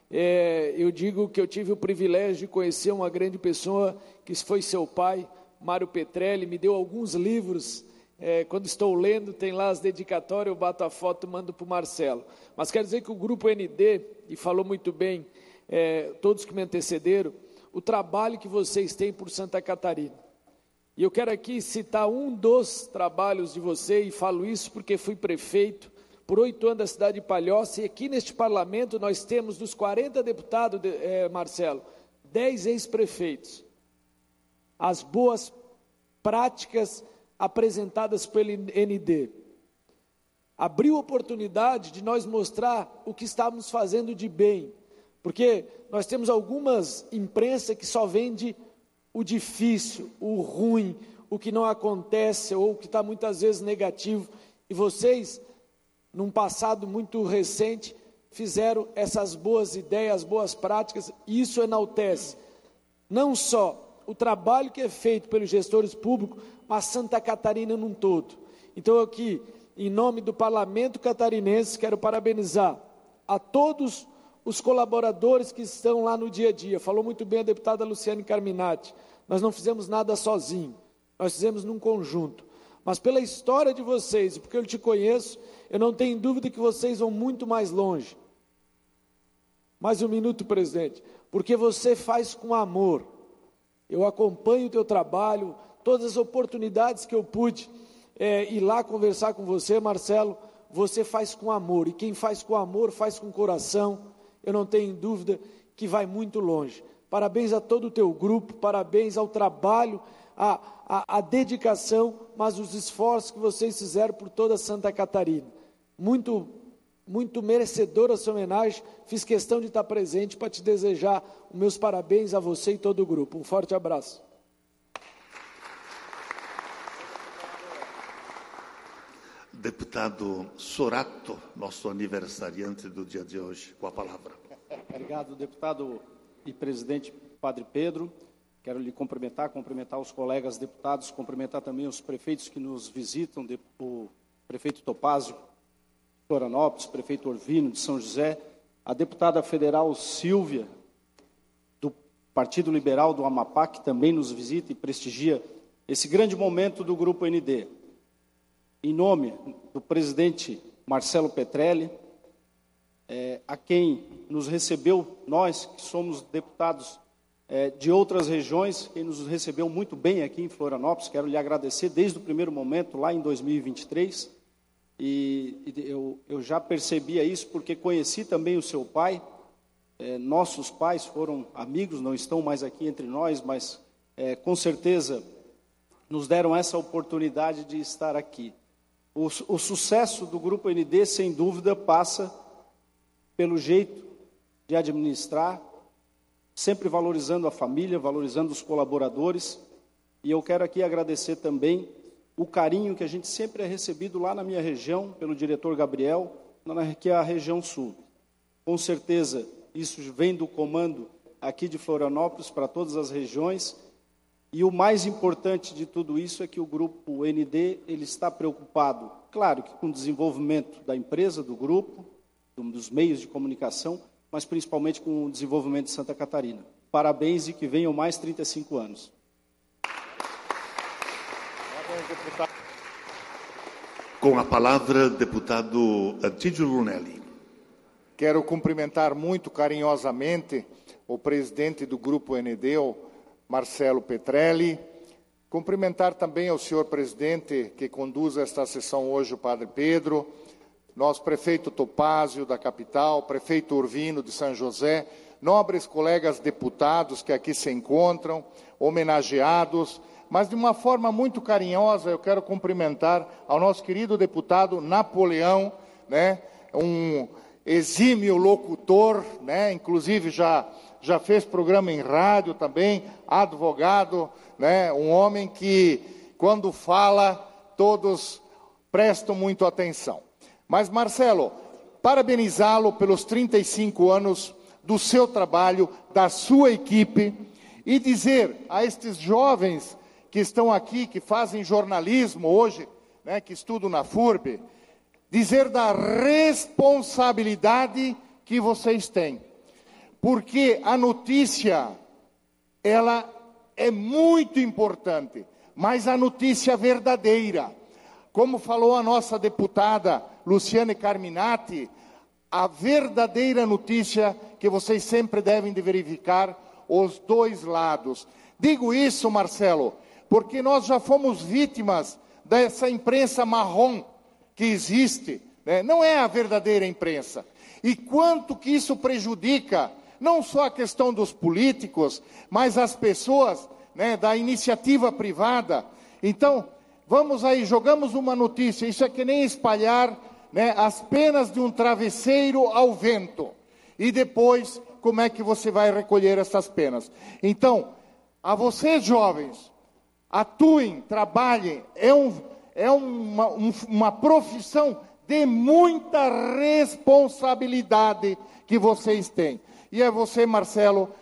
É, eu digo que eu tive o privilégio de conhecer uma grande pessoa que foi seu pai, Mário Petrelli, me deu alguns livros. É, quando estou lendo, tem lá as dedicatórias, eu bato a foto e mando para o Marcelo. Mas quero dizer que o Grupo N D, e falou muito bem é, todos que me antecederam, o trabalho que vocês têm por Santa Catarina. E eu quero aqui citar um dos trabalhos de você, e falo isso porque fui prefeito por oito anos da cidade de Palhoça, e aqui neste parlamento nós temos dos quarenta deputados, de, eh, Marcelo, dez ex-prefeitos. As boas práticas apresentadas pelo N D. Abriu oportunidade de nós mostrar o que estávamos fazendo de bem, porque nós temos algumas imprensas que só vende o difícil, o ruim, o que não acontece ou o que está muitas vezes negativo. E vocês, num passado muito recente, fizeram essas boas ideias, boas práticas, e isso enaltece não só o trabalho que é feito pelos gestores públicos, mas Santa Catarina num todo. Então eu aqui, em nome do Parlamento Catarinense, quero parabenizar a todos os colaboradores que estão lá no dia a dia. Falou muito bem a deputada Luciane Carminati. Nós não fizemos nada sozinho, nós fizemos num conjunto. Mas pela história de vocês, e porque eu te conheço, eu não tenho dúvida que vocês vão muito mais longe. Mais um minuto, presidente. Porque você faz com amor. Eu acompanho o teu trabalho, todas as oportunidades que eu pude é, ir lá conversar com você, Marcelo, você faz com amor. E quem faz com amor, faz com coração. Eu não tenho dúvida que vai muito longe. Parabéns a todo o teu grupo, parabéns ao trabalho, à, à, à dedicação, mas os esforços que vocês fizeram por toda Santa Catarina. Muito, muito merecedora essa homenagem. Fiz questão de estar presente para te desejar os meus parabéns a você e todo o grupo. Um forte abraço. Deputado Sorato, nosso aniversariante do dia de hoje, com a palavra. Obrigado, deputado e presidente Padre Pedro. Quero lhe cumprimentar, cumprimentar os colegas deputados, cumprimentar também os prefeitos que nos visitam, o prefeito Topazio, Florianópolis, prefeito Orvino de São José, a deputada federal Silvia, do Partido Liberal do Amapá, que também nos visita e prestigia esse grande momento do Grupo N D. Em nome do presidente Marcelo Petrelli, é, a quem nos recebeu, nós que somos deputados é, de outras regiões, quem nos recebeu muito bem aqui em Florianópolis, quero lhe agradecer desde o primeiro momento, lá em dois mil e vinte e três, e, e eu, eu já percebia isso porque conheci também o seu pai, é, nossos pais foram amigos, não estão mais aqui entre nós, mas é, com certeza nos deram essa oportunidade de estar aqui. O, o sucesso do Grupo N D, sem dúvida, passa pelo jeito de administrar, sempre valorizando a família, valorizando os colaboradores. E eu quero aqui agradecer também o carinho que a gente sempre é recebido lá na minha região, pelo diretor Gabriel, que é a região sul. Com certeza, isso vem do comando aqui de Florianópolis para todas as regiões. E o mais importante de tudo isso é que o Grupo N D ele está preocupado claro que com o desenvolvimento da empresa, do grupo, dos meios de comunicação, mas principalmente com o desenvolvimento de Santa Catarina. Parabéns e que venham mais trinta e cinco anos. Com a palavra, deputado Antídio Lunelli. Quero cumprimentar muito carinhosamente o presidente do Grupo N D, o Marcelo Petrelli. Cumprimentar também o senhor presidente que conduz esta sessão hoje, o Padre Pedro, nosso prefeito Topázio da capital, prefeito Urvino de São José, nobres colegas deputados que aqui se encontram, homenageados, mas de uma forma muito carinhosa eu quero cumprimentar ao nosso querido deputado Napoleão, né, um exímio locutor, né, inclusive já, já fez programa em rádio também, advogado, né, um homem que, quando fala, todos prestam muito atenção. Mas, Marcelo, parabenizá-lo pelos trinta e cinco anos do seu trabalho, da sua equipe, e dizer a estes jovens que estão aqui, que fazem jornalismo hoje, né, que estudam na F U R B, dizer da responsabilidade que vocês têm. Porque a notícia, ela é muito importante, mas a notícia verdadeira. Como falou a nossa deputada Luciane Carminati, a verdadeira notícia que vocês sempre devem de verificar os dois lados. Digo isso, Marcelo, porque nós já fomos vítimas dessa imprensa marrom que existe, né? Não é a verdadeira imprensa. E quanto que isso prejudica, não só a questão dos políticos, mas as pessoas, né, da iniciativa privada. Então, vamos aí, jogamos uma notícia, isso é que nem espalhar, né, as penas de um travesseiro ao vento. E depois, como é que você vai recolher essas penas? Então, a vocês jovens, atuem, trabalhem, é, um, é uma, um, uma profissão de muita responsabilidade que vocês têm. E é você, Marcelo.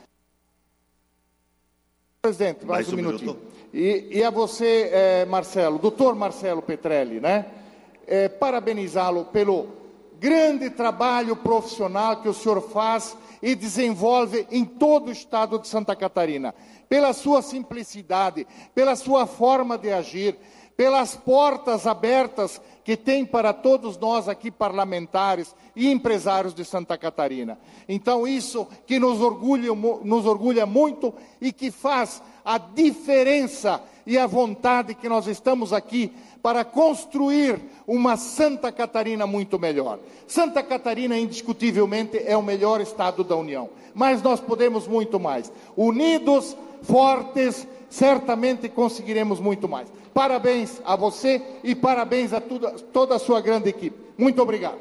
Presidente, mais, mais um, um minutinho. Minuto. E, e é você, é, Marcelo, doutor Marcelo Petrelli, né? É, parabenizá-lo pelo grande trabalho profissional que o senhor faz e desenvolve em todo o estado de Santa Catarina. Pela sua simplicidade, pela sua forma de agir, pelas portas abertas que tem para todos nós aqui parlamentares e empresários de Santa Catarina. Então isso que nos orgulha, nos orgulha muito e que faz a diferença e a vontade que nós estamos aqui para construir uma Santa Catarina muito melhor. Santa Catarina, indiscutivelmente, é o melhor estado da União, mas nós podemos muito mais. Unidos, fortes, certamente conseguiremos muito mais. Parabéns a você e parabéns a toda, toda a sua grande equipe. Muito obrigado.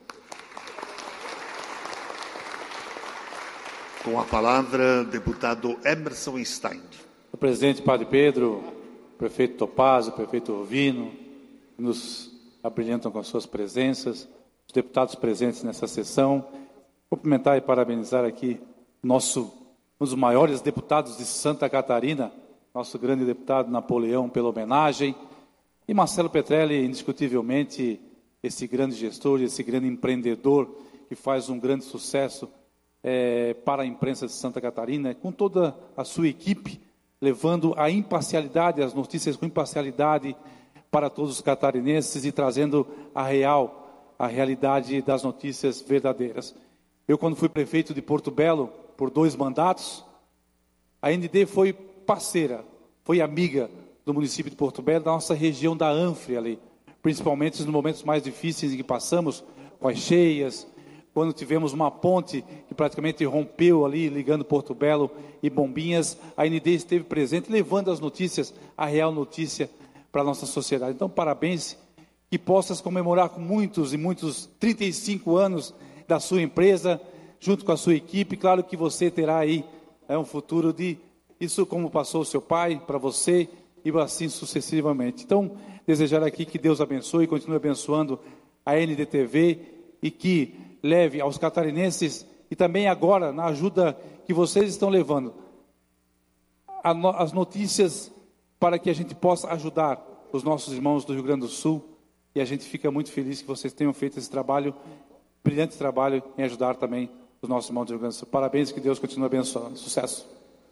Com a palavra, deputado Emerson Stein. O presidente Padre Pedro, prefeito Topázio, prefeito Urvino, nos abrilhantam com as suas presenças, os deputados presentes nessa sessão. Cumprimentar e parabenizar aqui nosso, um dos maiores deputados de Santa Catarina, nosso grande deputado Napoleão, pela homenagem, e Marcelo Petrelli, indiscutivelmente, esse grande gestor, esse grande empreendedor que faz um grande sucesso é, para a imprensa de Santa Catarina, com toda a sua equipe, levando a imparcialidade, as notícias com imparcialidade para todos os catarinenses e trazendo a real, a realidade das notícias verdadeiras. Eu, quando fui prefeito de Porto Belo, por dois mandatos, a N D foi parceira, foi amiga do município de Porto Belo, da nossa região da Anfre ali, principalmente nos momentos mais difíceis em que passamos, com as cheias, quando tivemos uma ponte que praticamente rompeu ali, ligando Porto Belo e Bombinhas, a N D esteve presente, levando as notícias, a real notícia para a nossa sociedade. Então, parabéns, que possas comemorar com muitos e muitos trinta e cinco anos da sua empresa, junto com a sua equipe. Claro que você terá aí é, um futuro de isso, como passou o seu pai, para você, e assim sucessivamente. Então, desejar aqui que Deus abençoe e continue abençoando a N D T V e que leve aos catarinenses, e também agora, na ajuda que vocês estão levando, a no, as notícias para que a gente possa ajudar os nossos irmãos do Rio Grande do Sul, e a gente fica muito feliz que vocês tenham feito esse trabalho, brilhante trabalho em ajudar também os nossos irmãos de Rio Grande do Sul. Parabéns, que Deus continue abençoando. Sucesso.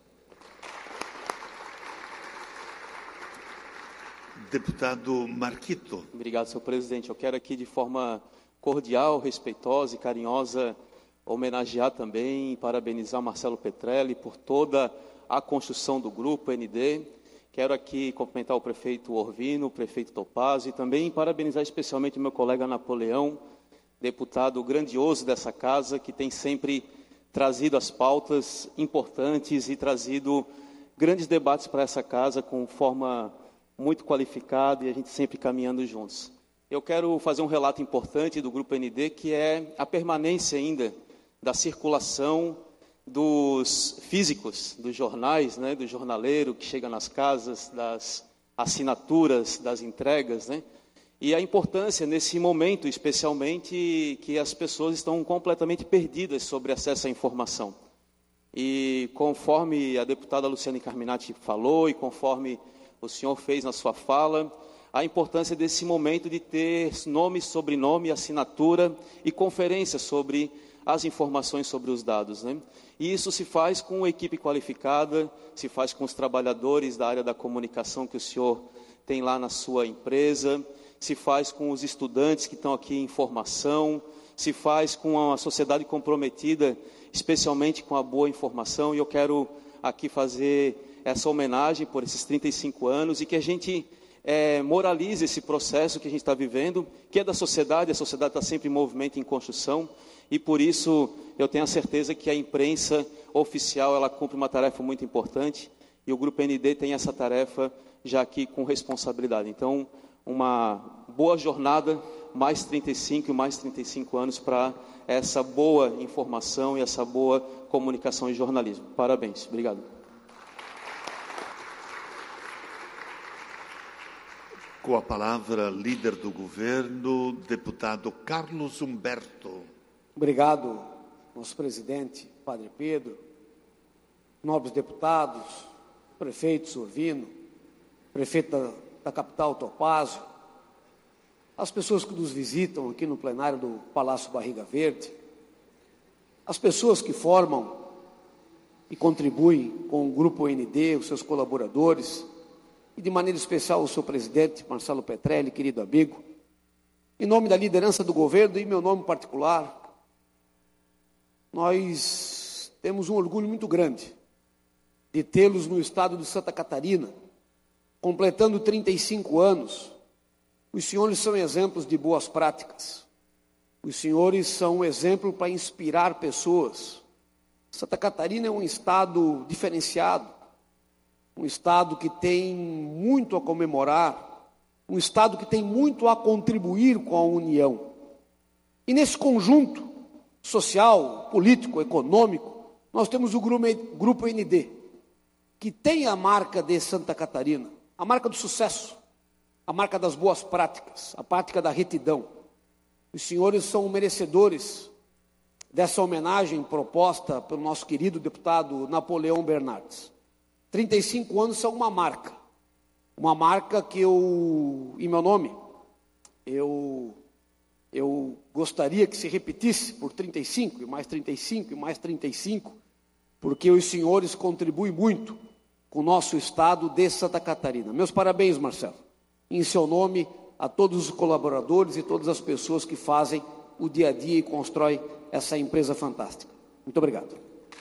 Deputado Marquito. Obrigado, senhor presidente. Eu quero aqui, de forma cordial, respeitosa e carinhosa, homenagear também e parabenizar Marcelo Petrelli por toda a construção do grupo N D. Quero aqui cumprimentar o prefeito Orvino, o prefeito Topazio, e também parabenizar especialmente o meu colega Napoleão, deputado grandioso dessa casa, que tem sempre trazido as pautas importantes e trazido grandes debates para essa casa com forma muito qualificada e a gente sempre caminhando juntos. Eu quero fazer um relato importante do Grupo N D, que é a permanência ainda da circulação dos físicos, dos jornais, né, do jornaleiro que chega nas casas, das assinaturas, das entregas, né, e a importância nesse momento, especialmente, que as pessoas estão completamente perdidas sobre acesso à informação. E conforme a deputada Luciane Carminati falou e conforme o senhor fez na sua fala, a importância desse momento de ter nome, sobrenome, assinatura e conferência sobre as informações sobre os dados, né? E isso se faz com uma equipe qualificada, se faz com os trabalhadores da área da comunicação que o senhor tem lá na sua empresa, se faz com os estudantes que estão aqui em formação, se faz com a sociedade comprometida, especialmente com a boa informação, e eu quero aqui fazer essa homenagem por esses trinta e cinco anos e que a gente é, moralize esse processo que a gente está vivendo, que é da sociedade, a sociedade está sempre em movimento, em construção, e por isso eu tenho a certeza que a imprensa oficial ela cumpre uma tarefa muito importante e o Grupo N D tem essa tarefa já aqui com responsabilidade. Então, uma boa jornada, mais trinta e cinco e mais trinta e cinco anos para essa boa informação e essa boa comunicação e jornalismo. Parabéns. Obrigado. Com a palavra, líder do governo, deputado Carlos Humberto. Obrigado, nosso presidente, Padre Pedro, nobres deputados, prefeito Orvino, prefeito da, da capital Topazio, as pessoas que nos visitam aqui no plenário do Palácio Barriga Verde, as pessoas que formam e contribuem com o Grupo N D, os seus colaboradores, e de maneira especial o seu presidente, Marcelo Petrelli, querido amigo, em nome da liderança do governo e em meu nome particular, nós temos um orgulho muito grande de tê-los no estado de Santa Catarina, completando trinta e cinco anos. Os senhores são exemplos de boas práticas. Os senhores são um exemplo para inspirar pessoas. Santa Catarina é um estado diferenciado, um estado que tem muito a comemorar, um estado que tem muito a contribuir com a União. E nesse conjunto social, político, econômico, nós temos o Grupo N D, que tem a marca de Santa Catarina, a marca do sucesso, a marca das boas práticas, a prática da retidão. Os senhores são merecedores dessa homenagem proposta pelo nosso querido deputado Napoleão Bernardes. trinta e cinco anos são uma marca, uma marca que eu, em meu nome, eu, eu gostaria que se repetisse por trinta e cinco, e mais trinta e cinco, e mais trinta e cinco, porque os senhores contribuem muito com o nosso estado de Santa Catarina. Meus parabéns, Marcelo, em seu nome, a todos os colaboradores e todas as pessoas que fazem o dia a dia e constroem essa empresa fantástica. Muito obrigado.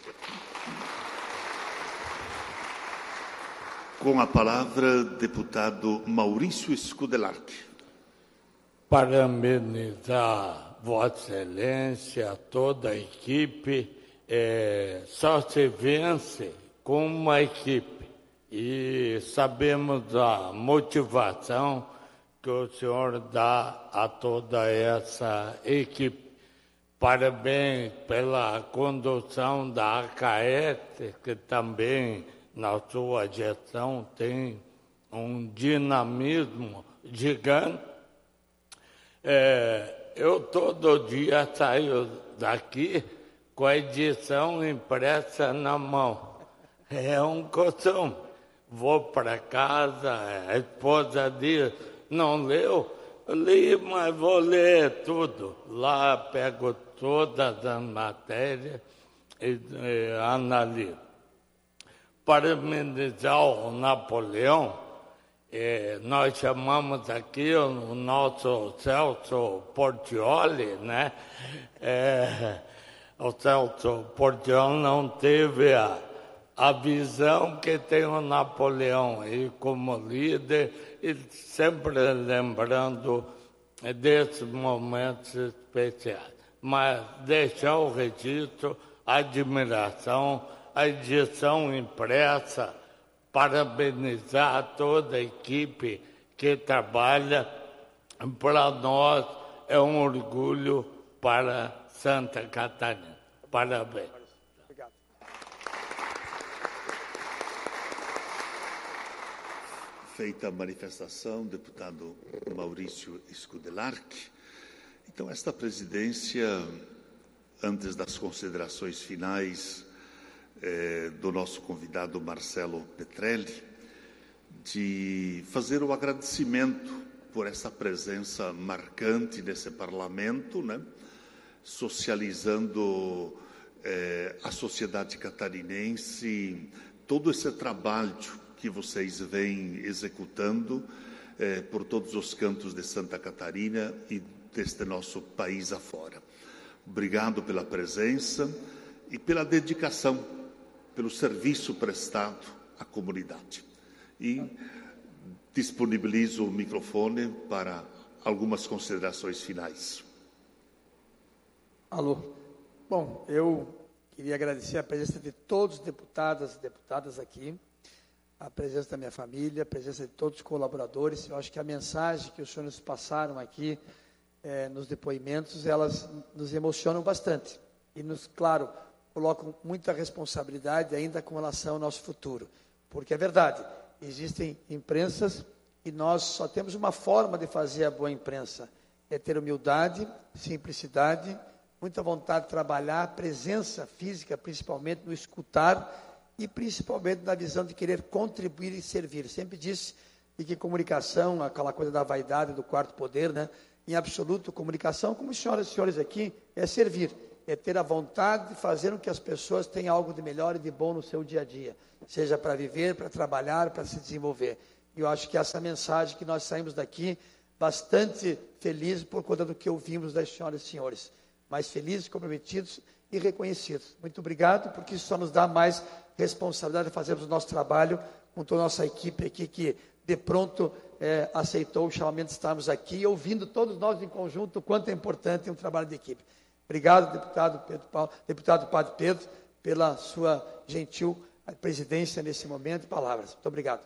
Com a palavra, deputado Maurício Scudelark. Parabenizar Vossa Excelência, toda a equipe. É, só se vence com uma equipe. E sabemos a motivação que o senhor dá a toda essa equipe. Parabéns pela condução da Acaete, que também na sua gestão tem um dinamismo gigante. É, eu todo dia saio daqui com a edição impressa na mão. É um costume. Vou para casa, a esposa diz, não leu? Li, mas vou ler tudo. Lá pego todas as matérias e, e analiso. Parabenizar o Napoleão, eh, nós chamamos aqui o, o nosso Celso Portioli, né? É, o Celso Portioli não teve a, a visão que tem o Napoleão, e como líder, e sempre lembrando desses momentos especiais. Mas deixar o registro, a admiração, a edição impressa, parabenizar toda a equipe que trabalha. Para nós é um orgulho para Santa Catarina. Parabéns. Obrigado. Feita a manifestação, deputado Maurício Scudelarc. Então, esta presidência, antes das considerações finais eh, do nosso convidado Marcelo Petrelli, de fazer o agradecimento por essa presença marcante nesse parlamento, né? Socializando eh, a sociedade catarinense, todo esse trabalho que vocês vêm executando eh, por todos os cantos de Santa Catarina e deste nosso país afora. Obrigado pela presença e pela dedicação, pelo serviço prestado à comunidade. E disponibilizo o microfone para algumas considerações finais. Alô. Bom, eu queria agradecer a presença de todos os deputados e deputadas aqui, a presença da minha família, a presença de todos os colaboradores. Eu acho que a mensagem que os senhores passaram aqui eh, nos depoimentos, elas nos emocionam bastante e nos, claro, colocam muita responsabilidade ainda com relação ao nosso futuro. Porque é verdade, existem imprensas e nós só temos uma forma de fazer a boa imprensa, é ter humildade, simplicidade, muita vontade de trabalhar, presença física, principalmente no escutar e principalmente na visão de querer contribuir e servir. Sempre disse e que comunicação, aquela coisa da vaidade, do quarto poder, né? Em absoluto, comunicação, como os senhoras e senhores aqui, é servir, é ter a vontade de fazer com que as pessoas tenham algo de melhor e de bom no seu dia a dia, seja para viver, para trabalhar, para se desenvolver. E eu acho que essa mensagem que nós saímos daqui, bastante felizes por conta do que ouvimos das senhoras e senhores, mas felizes, comprometidos e reconhecidos. Muito obrigado, porque isso só nos dá mais responsabilidade de fazermos o nosso trabalho com toda a nossa equipe aqui, que de pronto é, aceitou o chamamento de estarmos aqui, ouvindo todos nós em conjunto o quanto é importante um trabalho de equipe. Obrigado, deputado, Pedro Paulo, deputado Padre Pedro, pela sua gentil presidência nesse momento e palavras. Muito obrigado.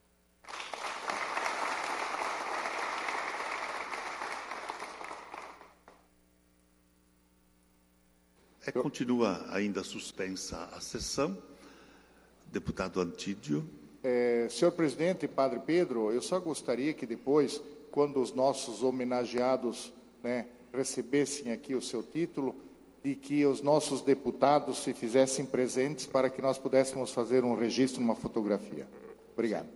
É, continua ainda suspensa a sessão. Deputado Antídio. É, senhor presidente, Padre Pedro, eu só gostaria que depois, quando os nossos homenageados, né, recebessem aqui o seu título, de que os nossos deputados se fizessem presentes para que nós pudéssemos fazer um registro numa fotografia. Obrigado.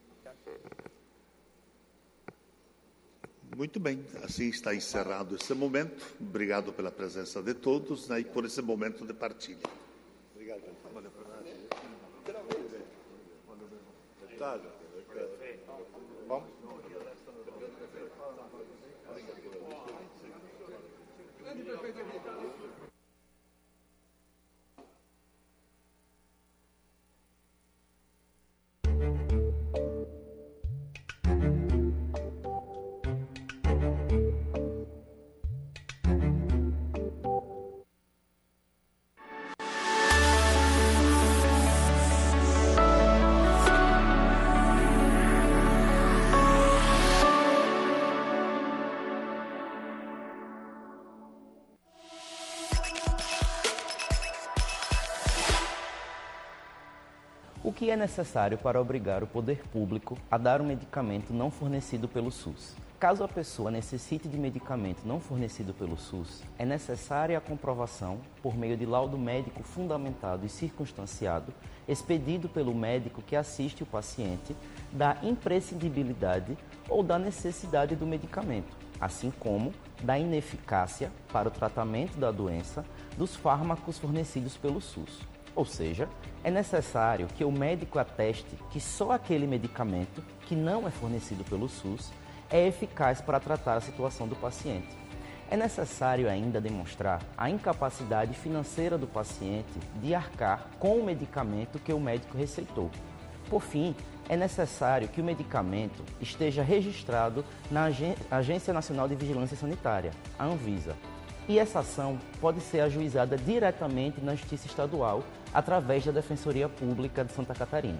Muito bem, assim está encerrado esse momento. Obrigado pela presença de todos, né, e por esse momento de partilha. Obrigado. Vamos. que é necessário para obrigar o poder público a dar um medicamento não fornecido pelo SUS? Caso a pessoa necessite de medicamento não fornecido pelo SUS, é necessária a comprovação, por meio de laudo médico fundamentado e circunstanciado, expedido pelo médico que assiste o paciente, da imprescindibilidade ou da necessidade do medicamento, assim como da ineficácia para o tratamento da doença dos fármacos fornecidos pelo SUS. Ou seja, é necessário que o médico ateste que só aquele medicamento, que não é fornecido pelo SUS, é eficaz para tratar a situação do paciente. É necessário ainda demonstrar a incapacidade financeira do paciente de arcar com o medicamento que o médico receitou. Por fim, é necessário que o medicamento esteja registrado na Agência Nacional de Vigilância Sanitária, a Anvisa. E essa ação pode ser ajuizada diretamente na Justiça Estadual, através da Defensoria Pública de Santa Catarina.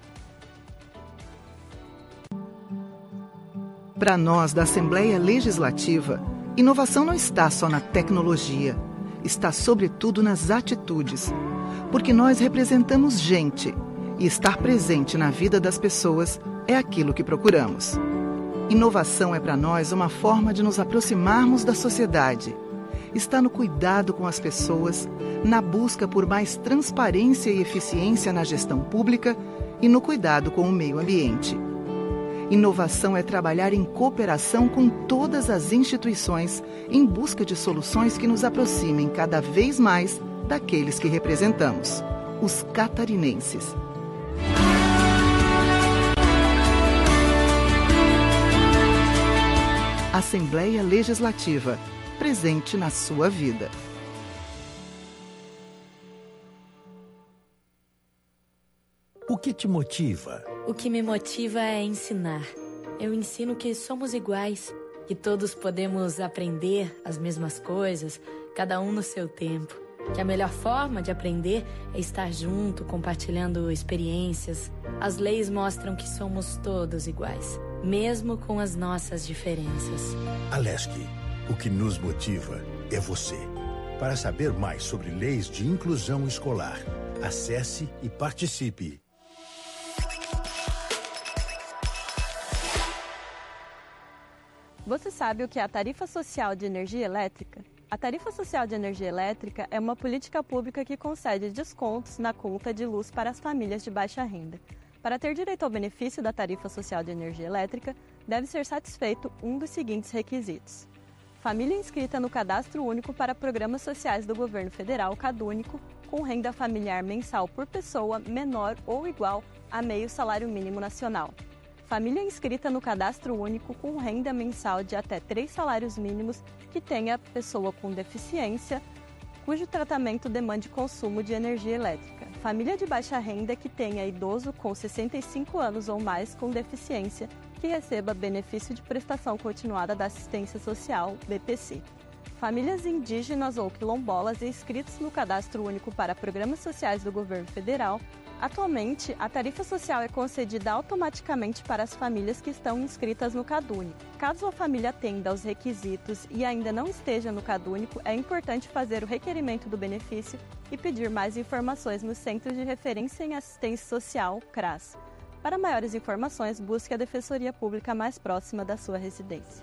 Para nós da Assembleia Legislativa, inovação não está só na tecnologia, está sobretudo nas atitudes, porque nós representamos gente e estar presente na vida das pessoas é aquilo que procuramos. Inovação é para nós uma forma de nos aproximarmos da sociedade. Está no cuidado com as pessoas, na busca por mais transparência e eficiência na gestão pública e no cuidado com o meio ambiente. Inovação é trabalhar em cooperação com todas as instituições em busca de soluções que nos aproximem cada vez mais daqueles que representamos, os catarinenses. Assembleia Legislativa, presente na sua vida. O que te motiva? O que me motiva é ensinar. Eu ensino que somos iguais, que todos podemos aprender as mesmas coisas, cada um no seu tempo. Que a melhor forma de aprender é estar junto, compartilhando experiências. As leis mostram que somos todos iguais, mesmo com as nossas diferenças. Alesc, o que nos motiva é você. Para saber mais sobre leis de inclusão escolar, acesse e participe. Você sabe o que é a Tarifa Social de Energia Elétrica? A Tarifa Social de Energia Elétrica é uma política pública que concede descontos na conta de luz para as famílias de baixa renda. Para ter direito ao benefício da Tarifa Social de Energia Elétrica, deve ser satisfeito um dos seguintes requisitos. Família inscrita no Cadastro Único para Programas Sociais do Governo Federal, CadÚnico, com renda familiar mensal por pessoa menor ou igual a meio salário mínimo nacional. Família inscrita no Cadastro Único com renda mensal de até três salários mínimos que tenha pessoa com deficiência, cujo tratamento demande consumo de energia elétrica. Família de baixa renda que tenha idoso com sessenta e cinco anos ou mais com deficiência que receba benefício de prestação continuada da assistência social, B P C. Famílias indígenas ou quilombolas inscritos no Cadastro Único para Programas Sociais do Governo Federal. Atualmente, a tarifa social é concedida automaticamente para as famílias que estão inscritas no CadÚnico. Caso a família atenda aos requisitos e ainda não esteja no CadÚnico, é importante fazer o requerimento do benefício e pedir mais informações no Centro de Referência em Assistência Social, CRAS. Para maiores informações, busque a Defensoria Pública mais próxima da sua residência.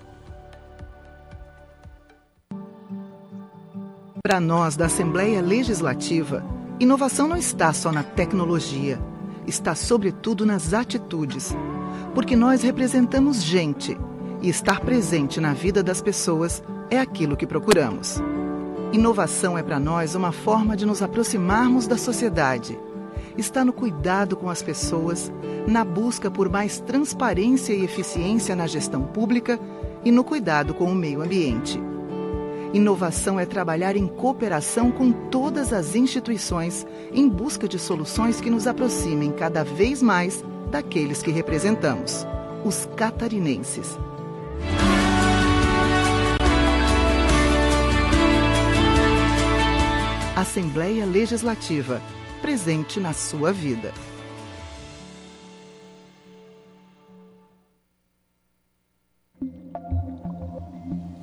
Para nós da Assembleia Legislativa, inovação não está só na tecnologia, está sobretudo nas atitudes, porque nós representamos gente e estar presente na vida das pessoas é aquilo que procuramos. Inovação é para nós uma forma de nos aproximarmos da sociedade. Está no cuidado com as pessoas, na busca por mais transparência e eficiência na gestão pública e no cuidado com o meio ambiente. Inovação é trabalhar em cooperação com todas as instituições em busca de soluções que nos aproximem cada vez mais daqueles que representamos, os catarinenses. Assembleia Legislativa, presente na sua vida.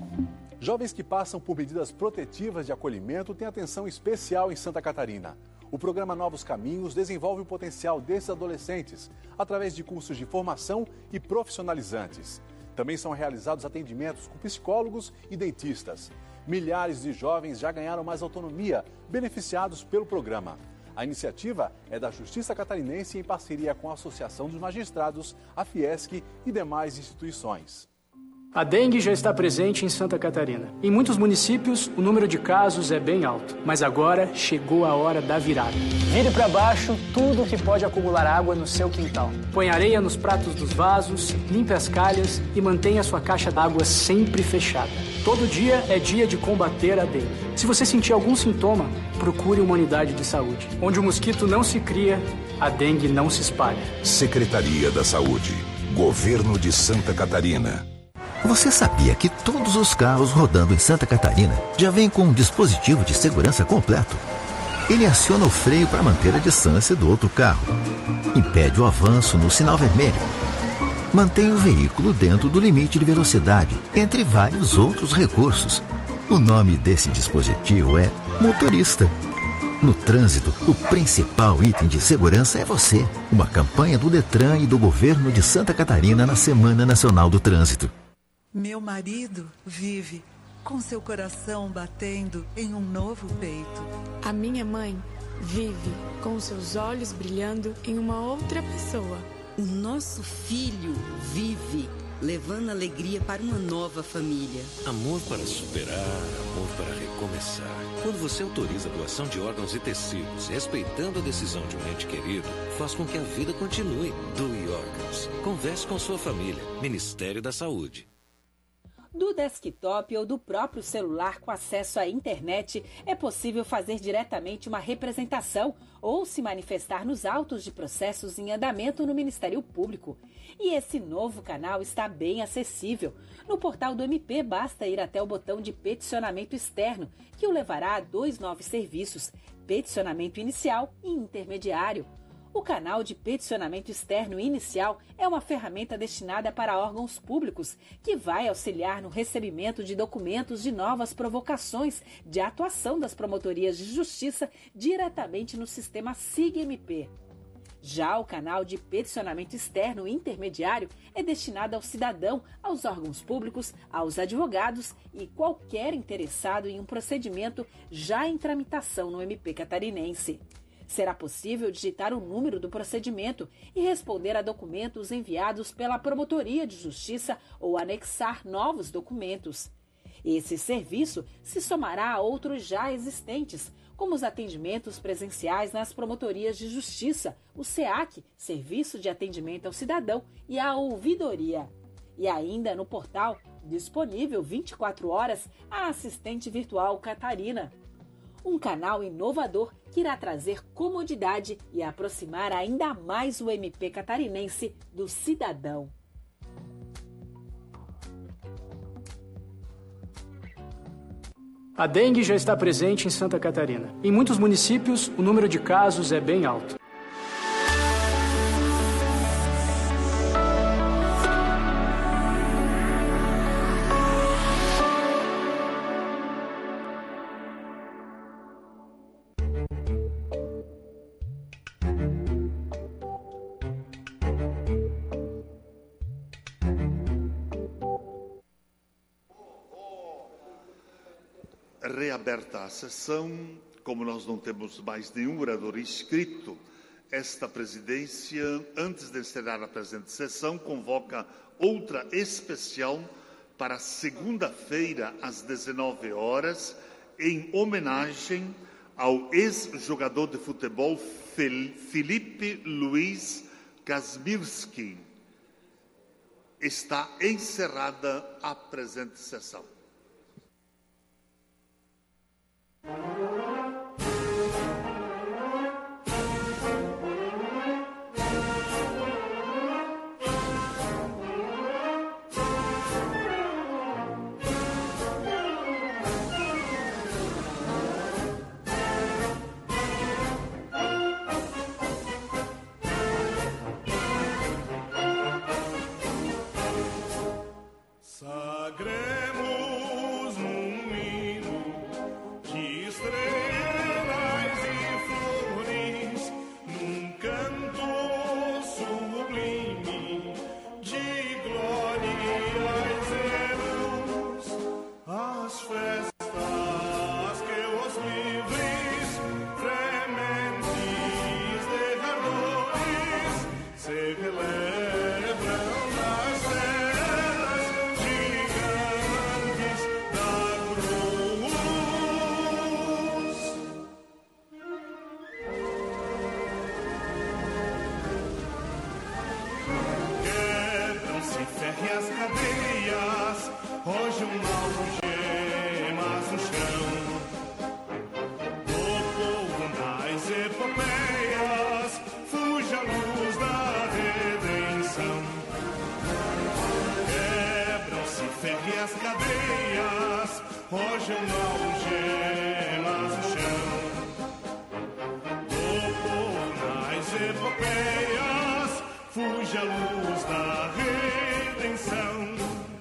Jovens que passam por medidas protetivas de acolhimento têm atenção especial em Santa Catarina. O programa Novos Caminhos desenvolve o potencial desses adolescentes através de cursos de formação e profissionalizantes. Também são realizados atendimentos com psicólogos e dentistas. Milhares de jovens já ganharam mais autonomia, beneficiados pelo programa. A iniciativa é da Justiça Catarinense em parceria com a Associação dos Magistrados, a Fiesc e demais instituições. A dengue já está presente em Santa Catarina. Em muitos municípios, o número de casos é bem alto. Mas agora chegou a hora da virada. Vire para baixo tudo que pode acumular água no seu quintal. Põe areia nos pratos dos vasos, limpe as calhas e mantenha a sua caixa d'água sempre fechada. Todo dia é dia de combater a dengue. Se você sentir algum sintoma, procure uma unidade de saúde. Onde o mosquito não se cria, a dengue não se espalha. Secretaria da Saúde. Governo de Santa Catarina. Você sabia que todos os carros rodando em Santa Catarina já vêm com um dispositivo de segurança completo? Ele aciona o freio para manter a distância do outro carro, impede o avanço no sinal vermelho, mantém o veículo dentro do limite de velocidade, entre vários outros recursos. O nome desse dispositivo é motorista. No trânsito, o principal item de segurança é você. Uma campanha do Detran e do Governo de Santa Catarina na Semana Nacional do Trânsito. Meu marido vive com seu coração batendo em um novo peito. A minha mãe vive com seus olhos brilhando em uma outra pessoa. O nosso filho vive levando alegria para uma nova família. Amor para superar, amor para recomeçar. Quando você autoriza a doação de órgãos e tecidos, respeitando a decisão de um ente querido, faz com que a vida continue. Doe órgãos. Converse com sua família. Ministério da Saúde. Do desktop ou do próprio celular com acesso à internet, é possível fazer diretamente uma representação ou se manifestar nos autos de processos em andamento no Ministério Público. E esse novo canal está bem acessível. No portal do M P, basta ir até o botão de peticionamento externo, que o levará a dois novos serviços, peticionamento inicial e intermediário. O canal de peticionamento externo inicial é uma ferramenta destinada para órgãos públicos que vai auxiliar no recebimento de documentos de novas provocações de atuação das promotorias de justiça diretamente no sistema S I G-M P. Já o canal de peticionamento externo intermediário é destinado ao cidadão, aos órgãos públicos, aos advogados e qualquer interessado em um procedimento já em tramitação no M P catarinense. Será possível digitar o número do procedimento e responder a documentos enviados pela Promotoria de Justiça ou anexar novos documentos. Esse serviço se somará a outros já existentes, como os atendimentos presenciais nas Promotorias de Justiça, o SEAC, Serviço de Atendimento ao Cidadão, e a Ouvidoria. E ainda no portal, disponível vinte e quatro horas, a assistente virtual Catarina. Um canal inovador que irá trazer comodidade e aproximar ainda mais o M P catarinense do cidadão. A dengue já está presente em Santa Catarina. Em muitos municípios, o número de casos é bem alto. Reaberta a sessão, como nós não temos mais nenhum orador inscrito, esta presidência, antes de encerrar a presente sessão, convoca outra especial para segunda-feira, às dezenove horas, em homenagem ao ex-jogador de futebol Felipe Luiz Kazmirski. Está encerrada a presente sessão. Sagremos num hino de estrela. ferre as cadeias, rojam algemas no chão. Do povo nas epopeias, fuja a luz da redenção. Quebram-se ferre as cadeias, rojam algemas no chão. Do povo nas epopeias, fuja a luz da redenção.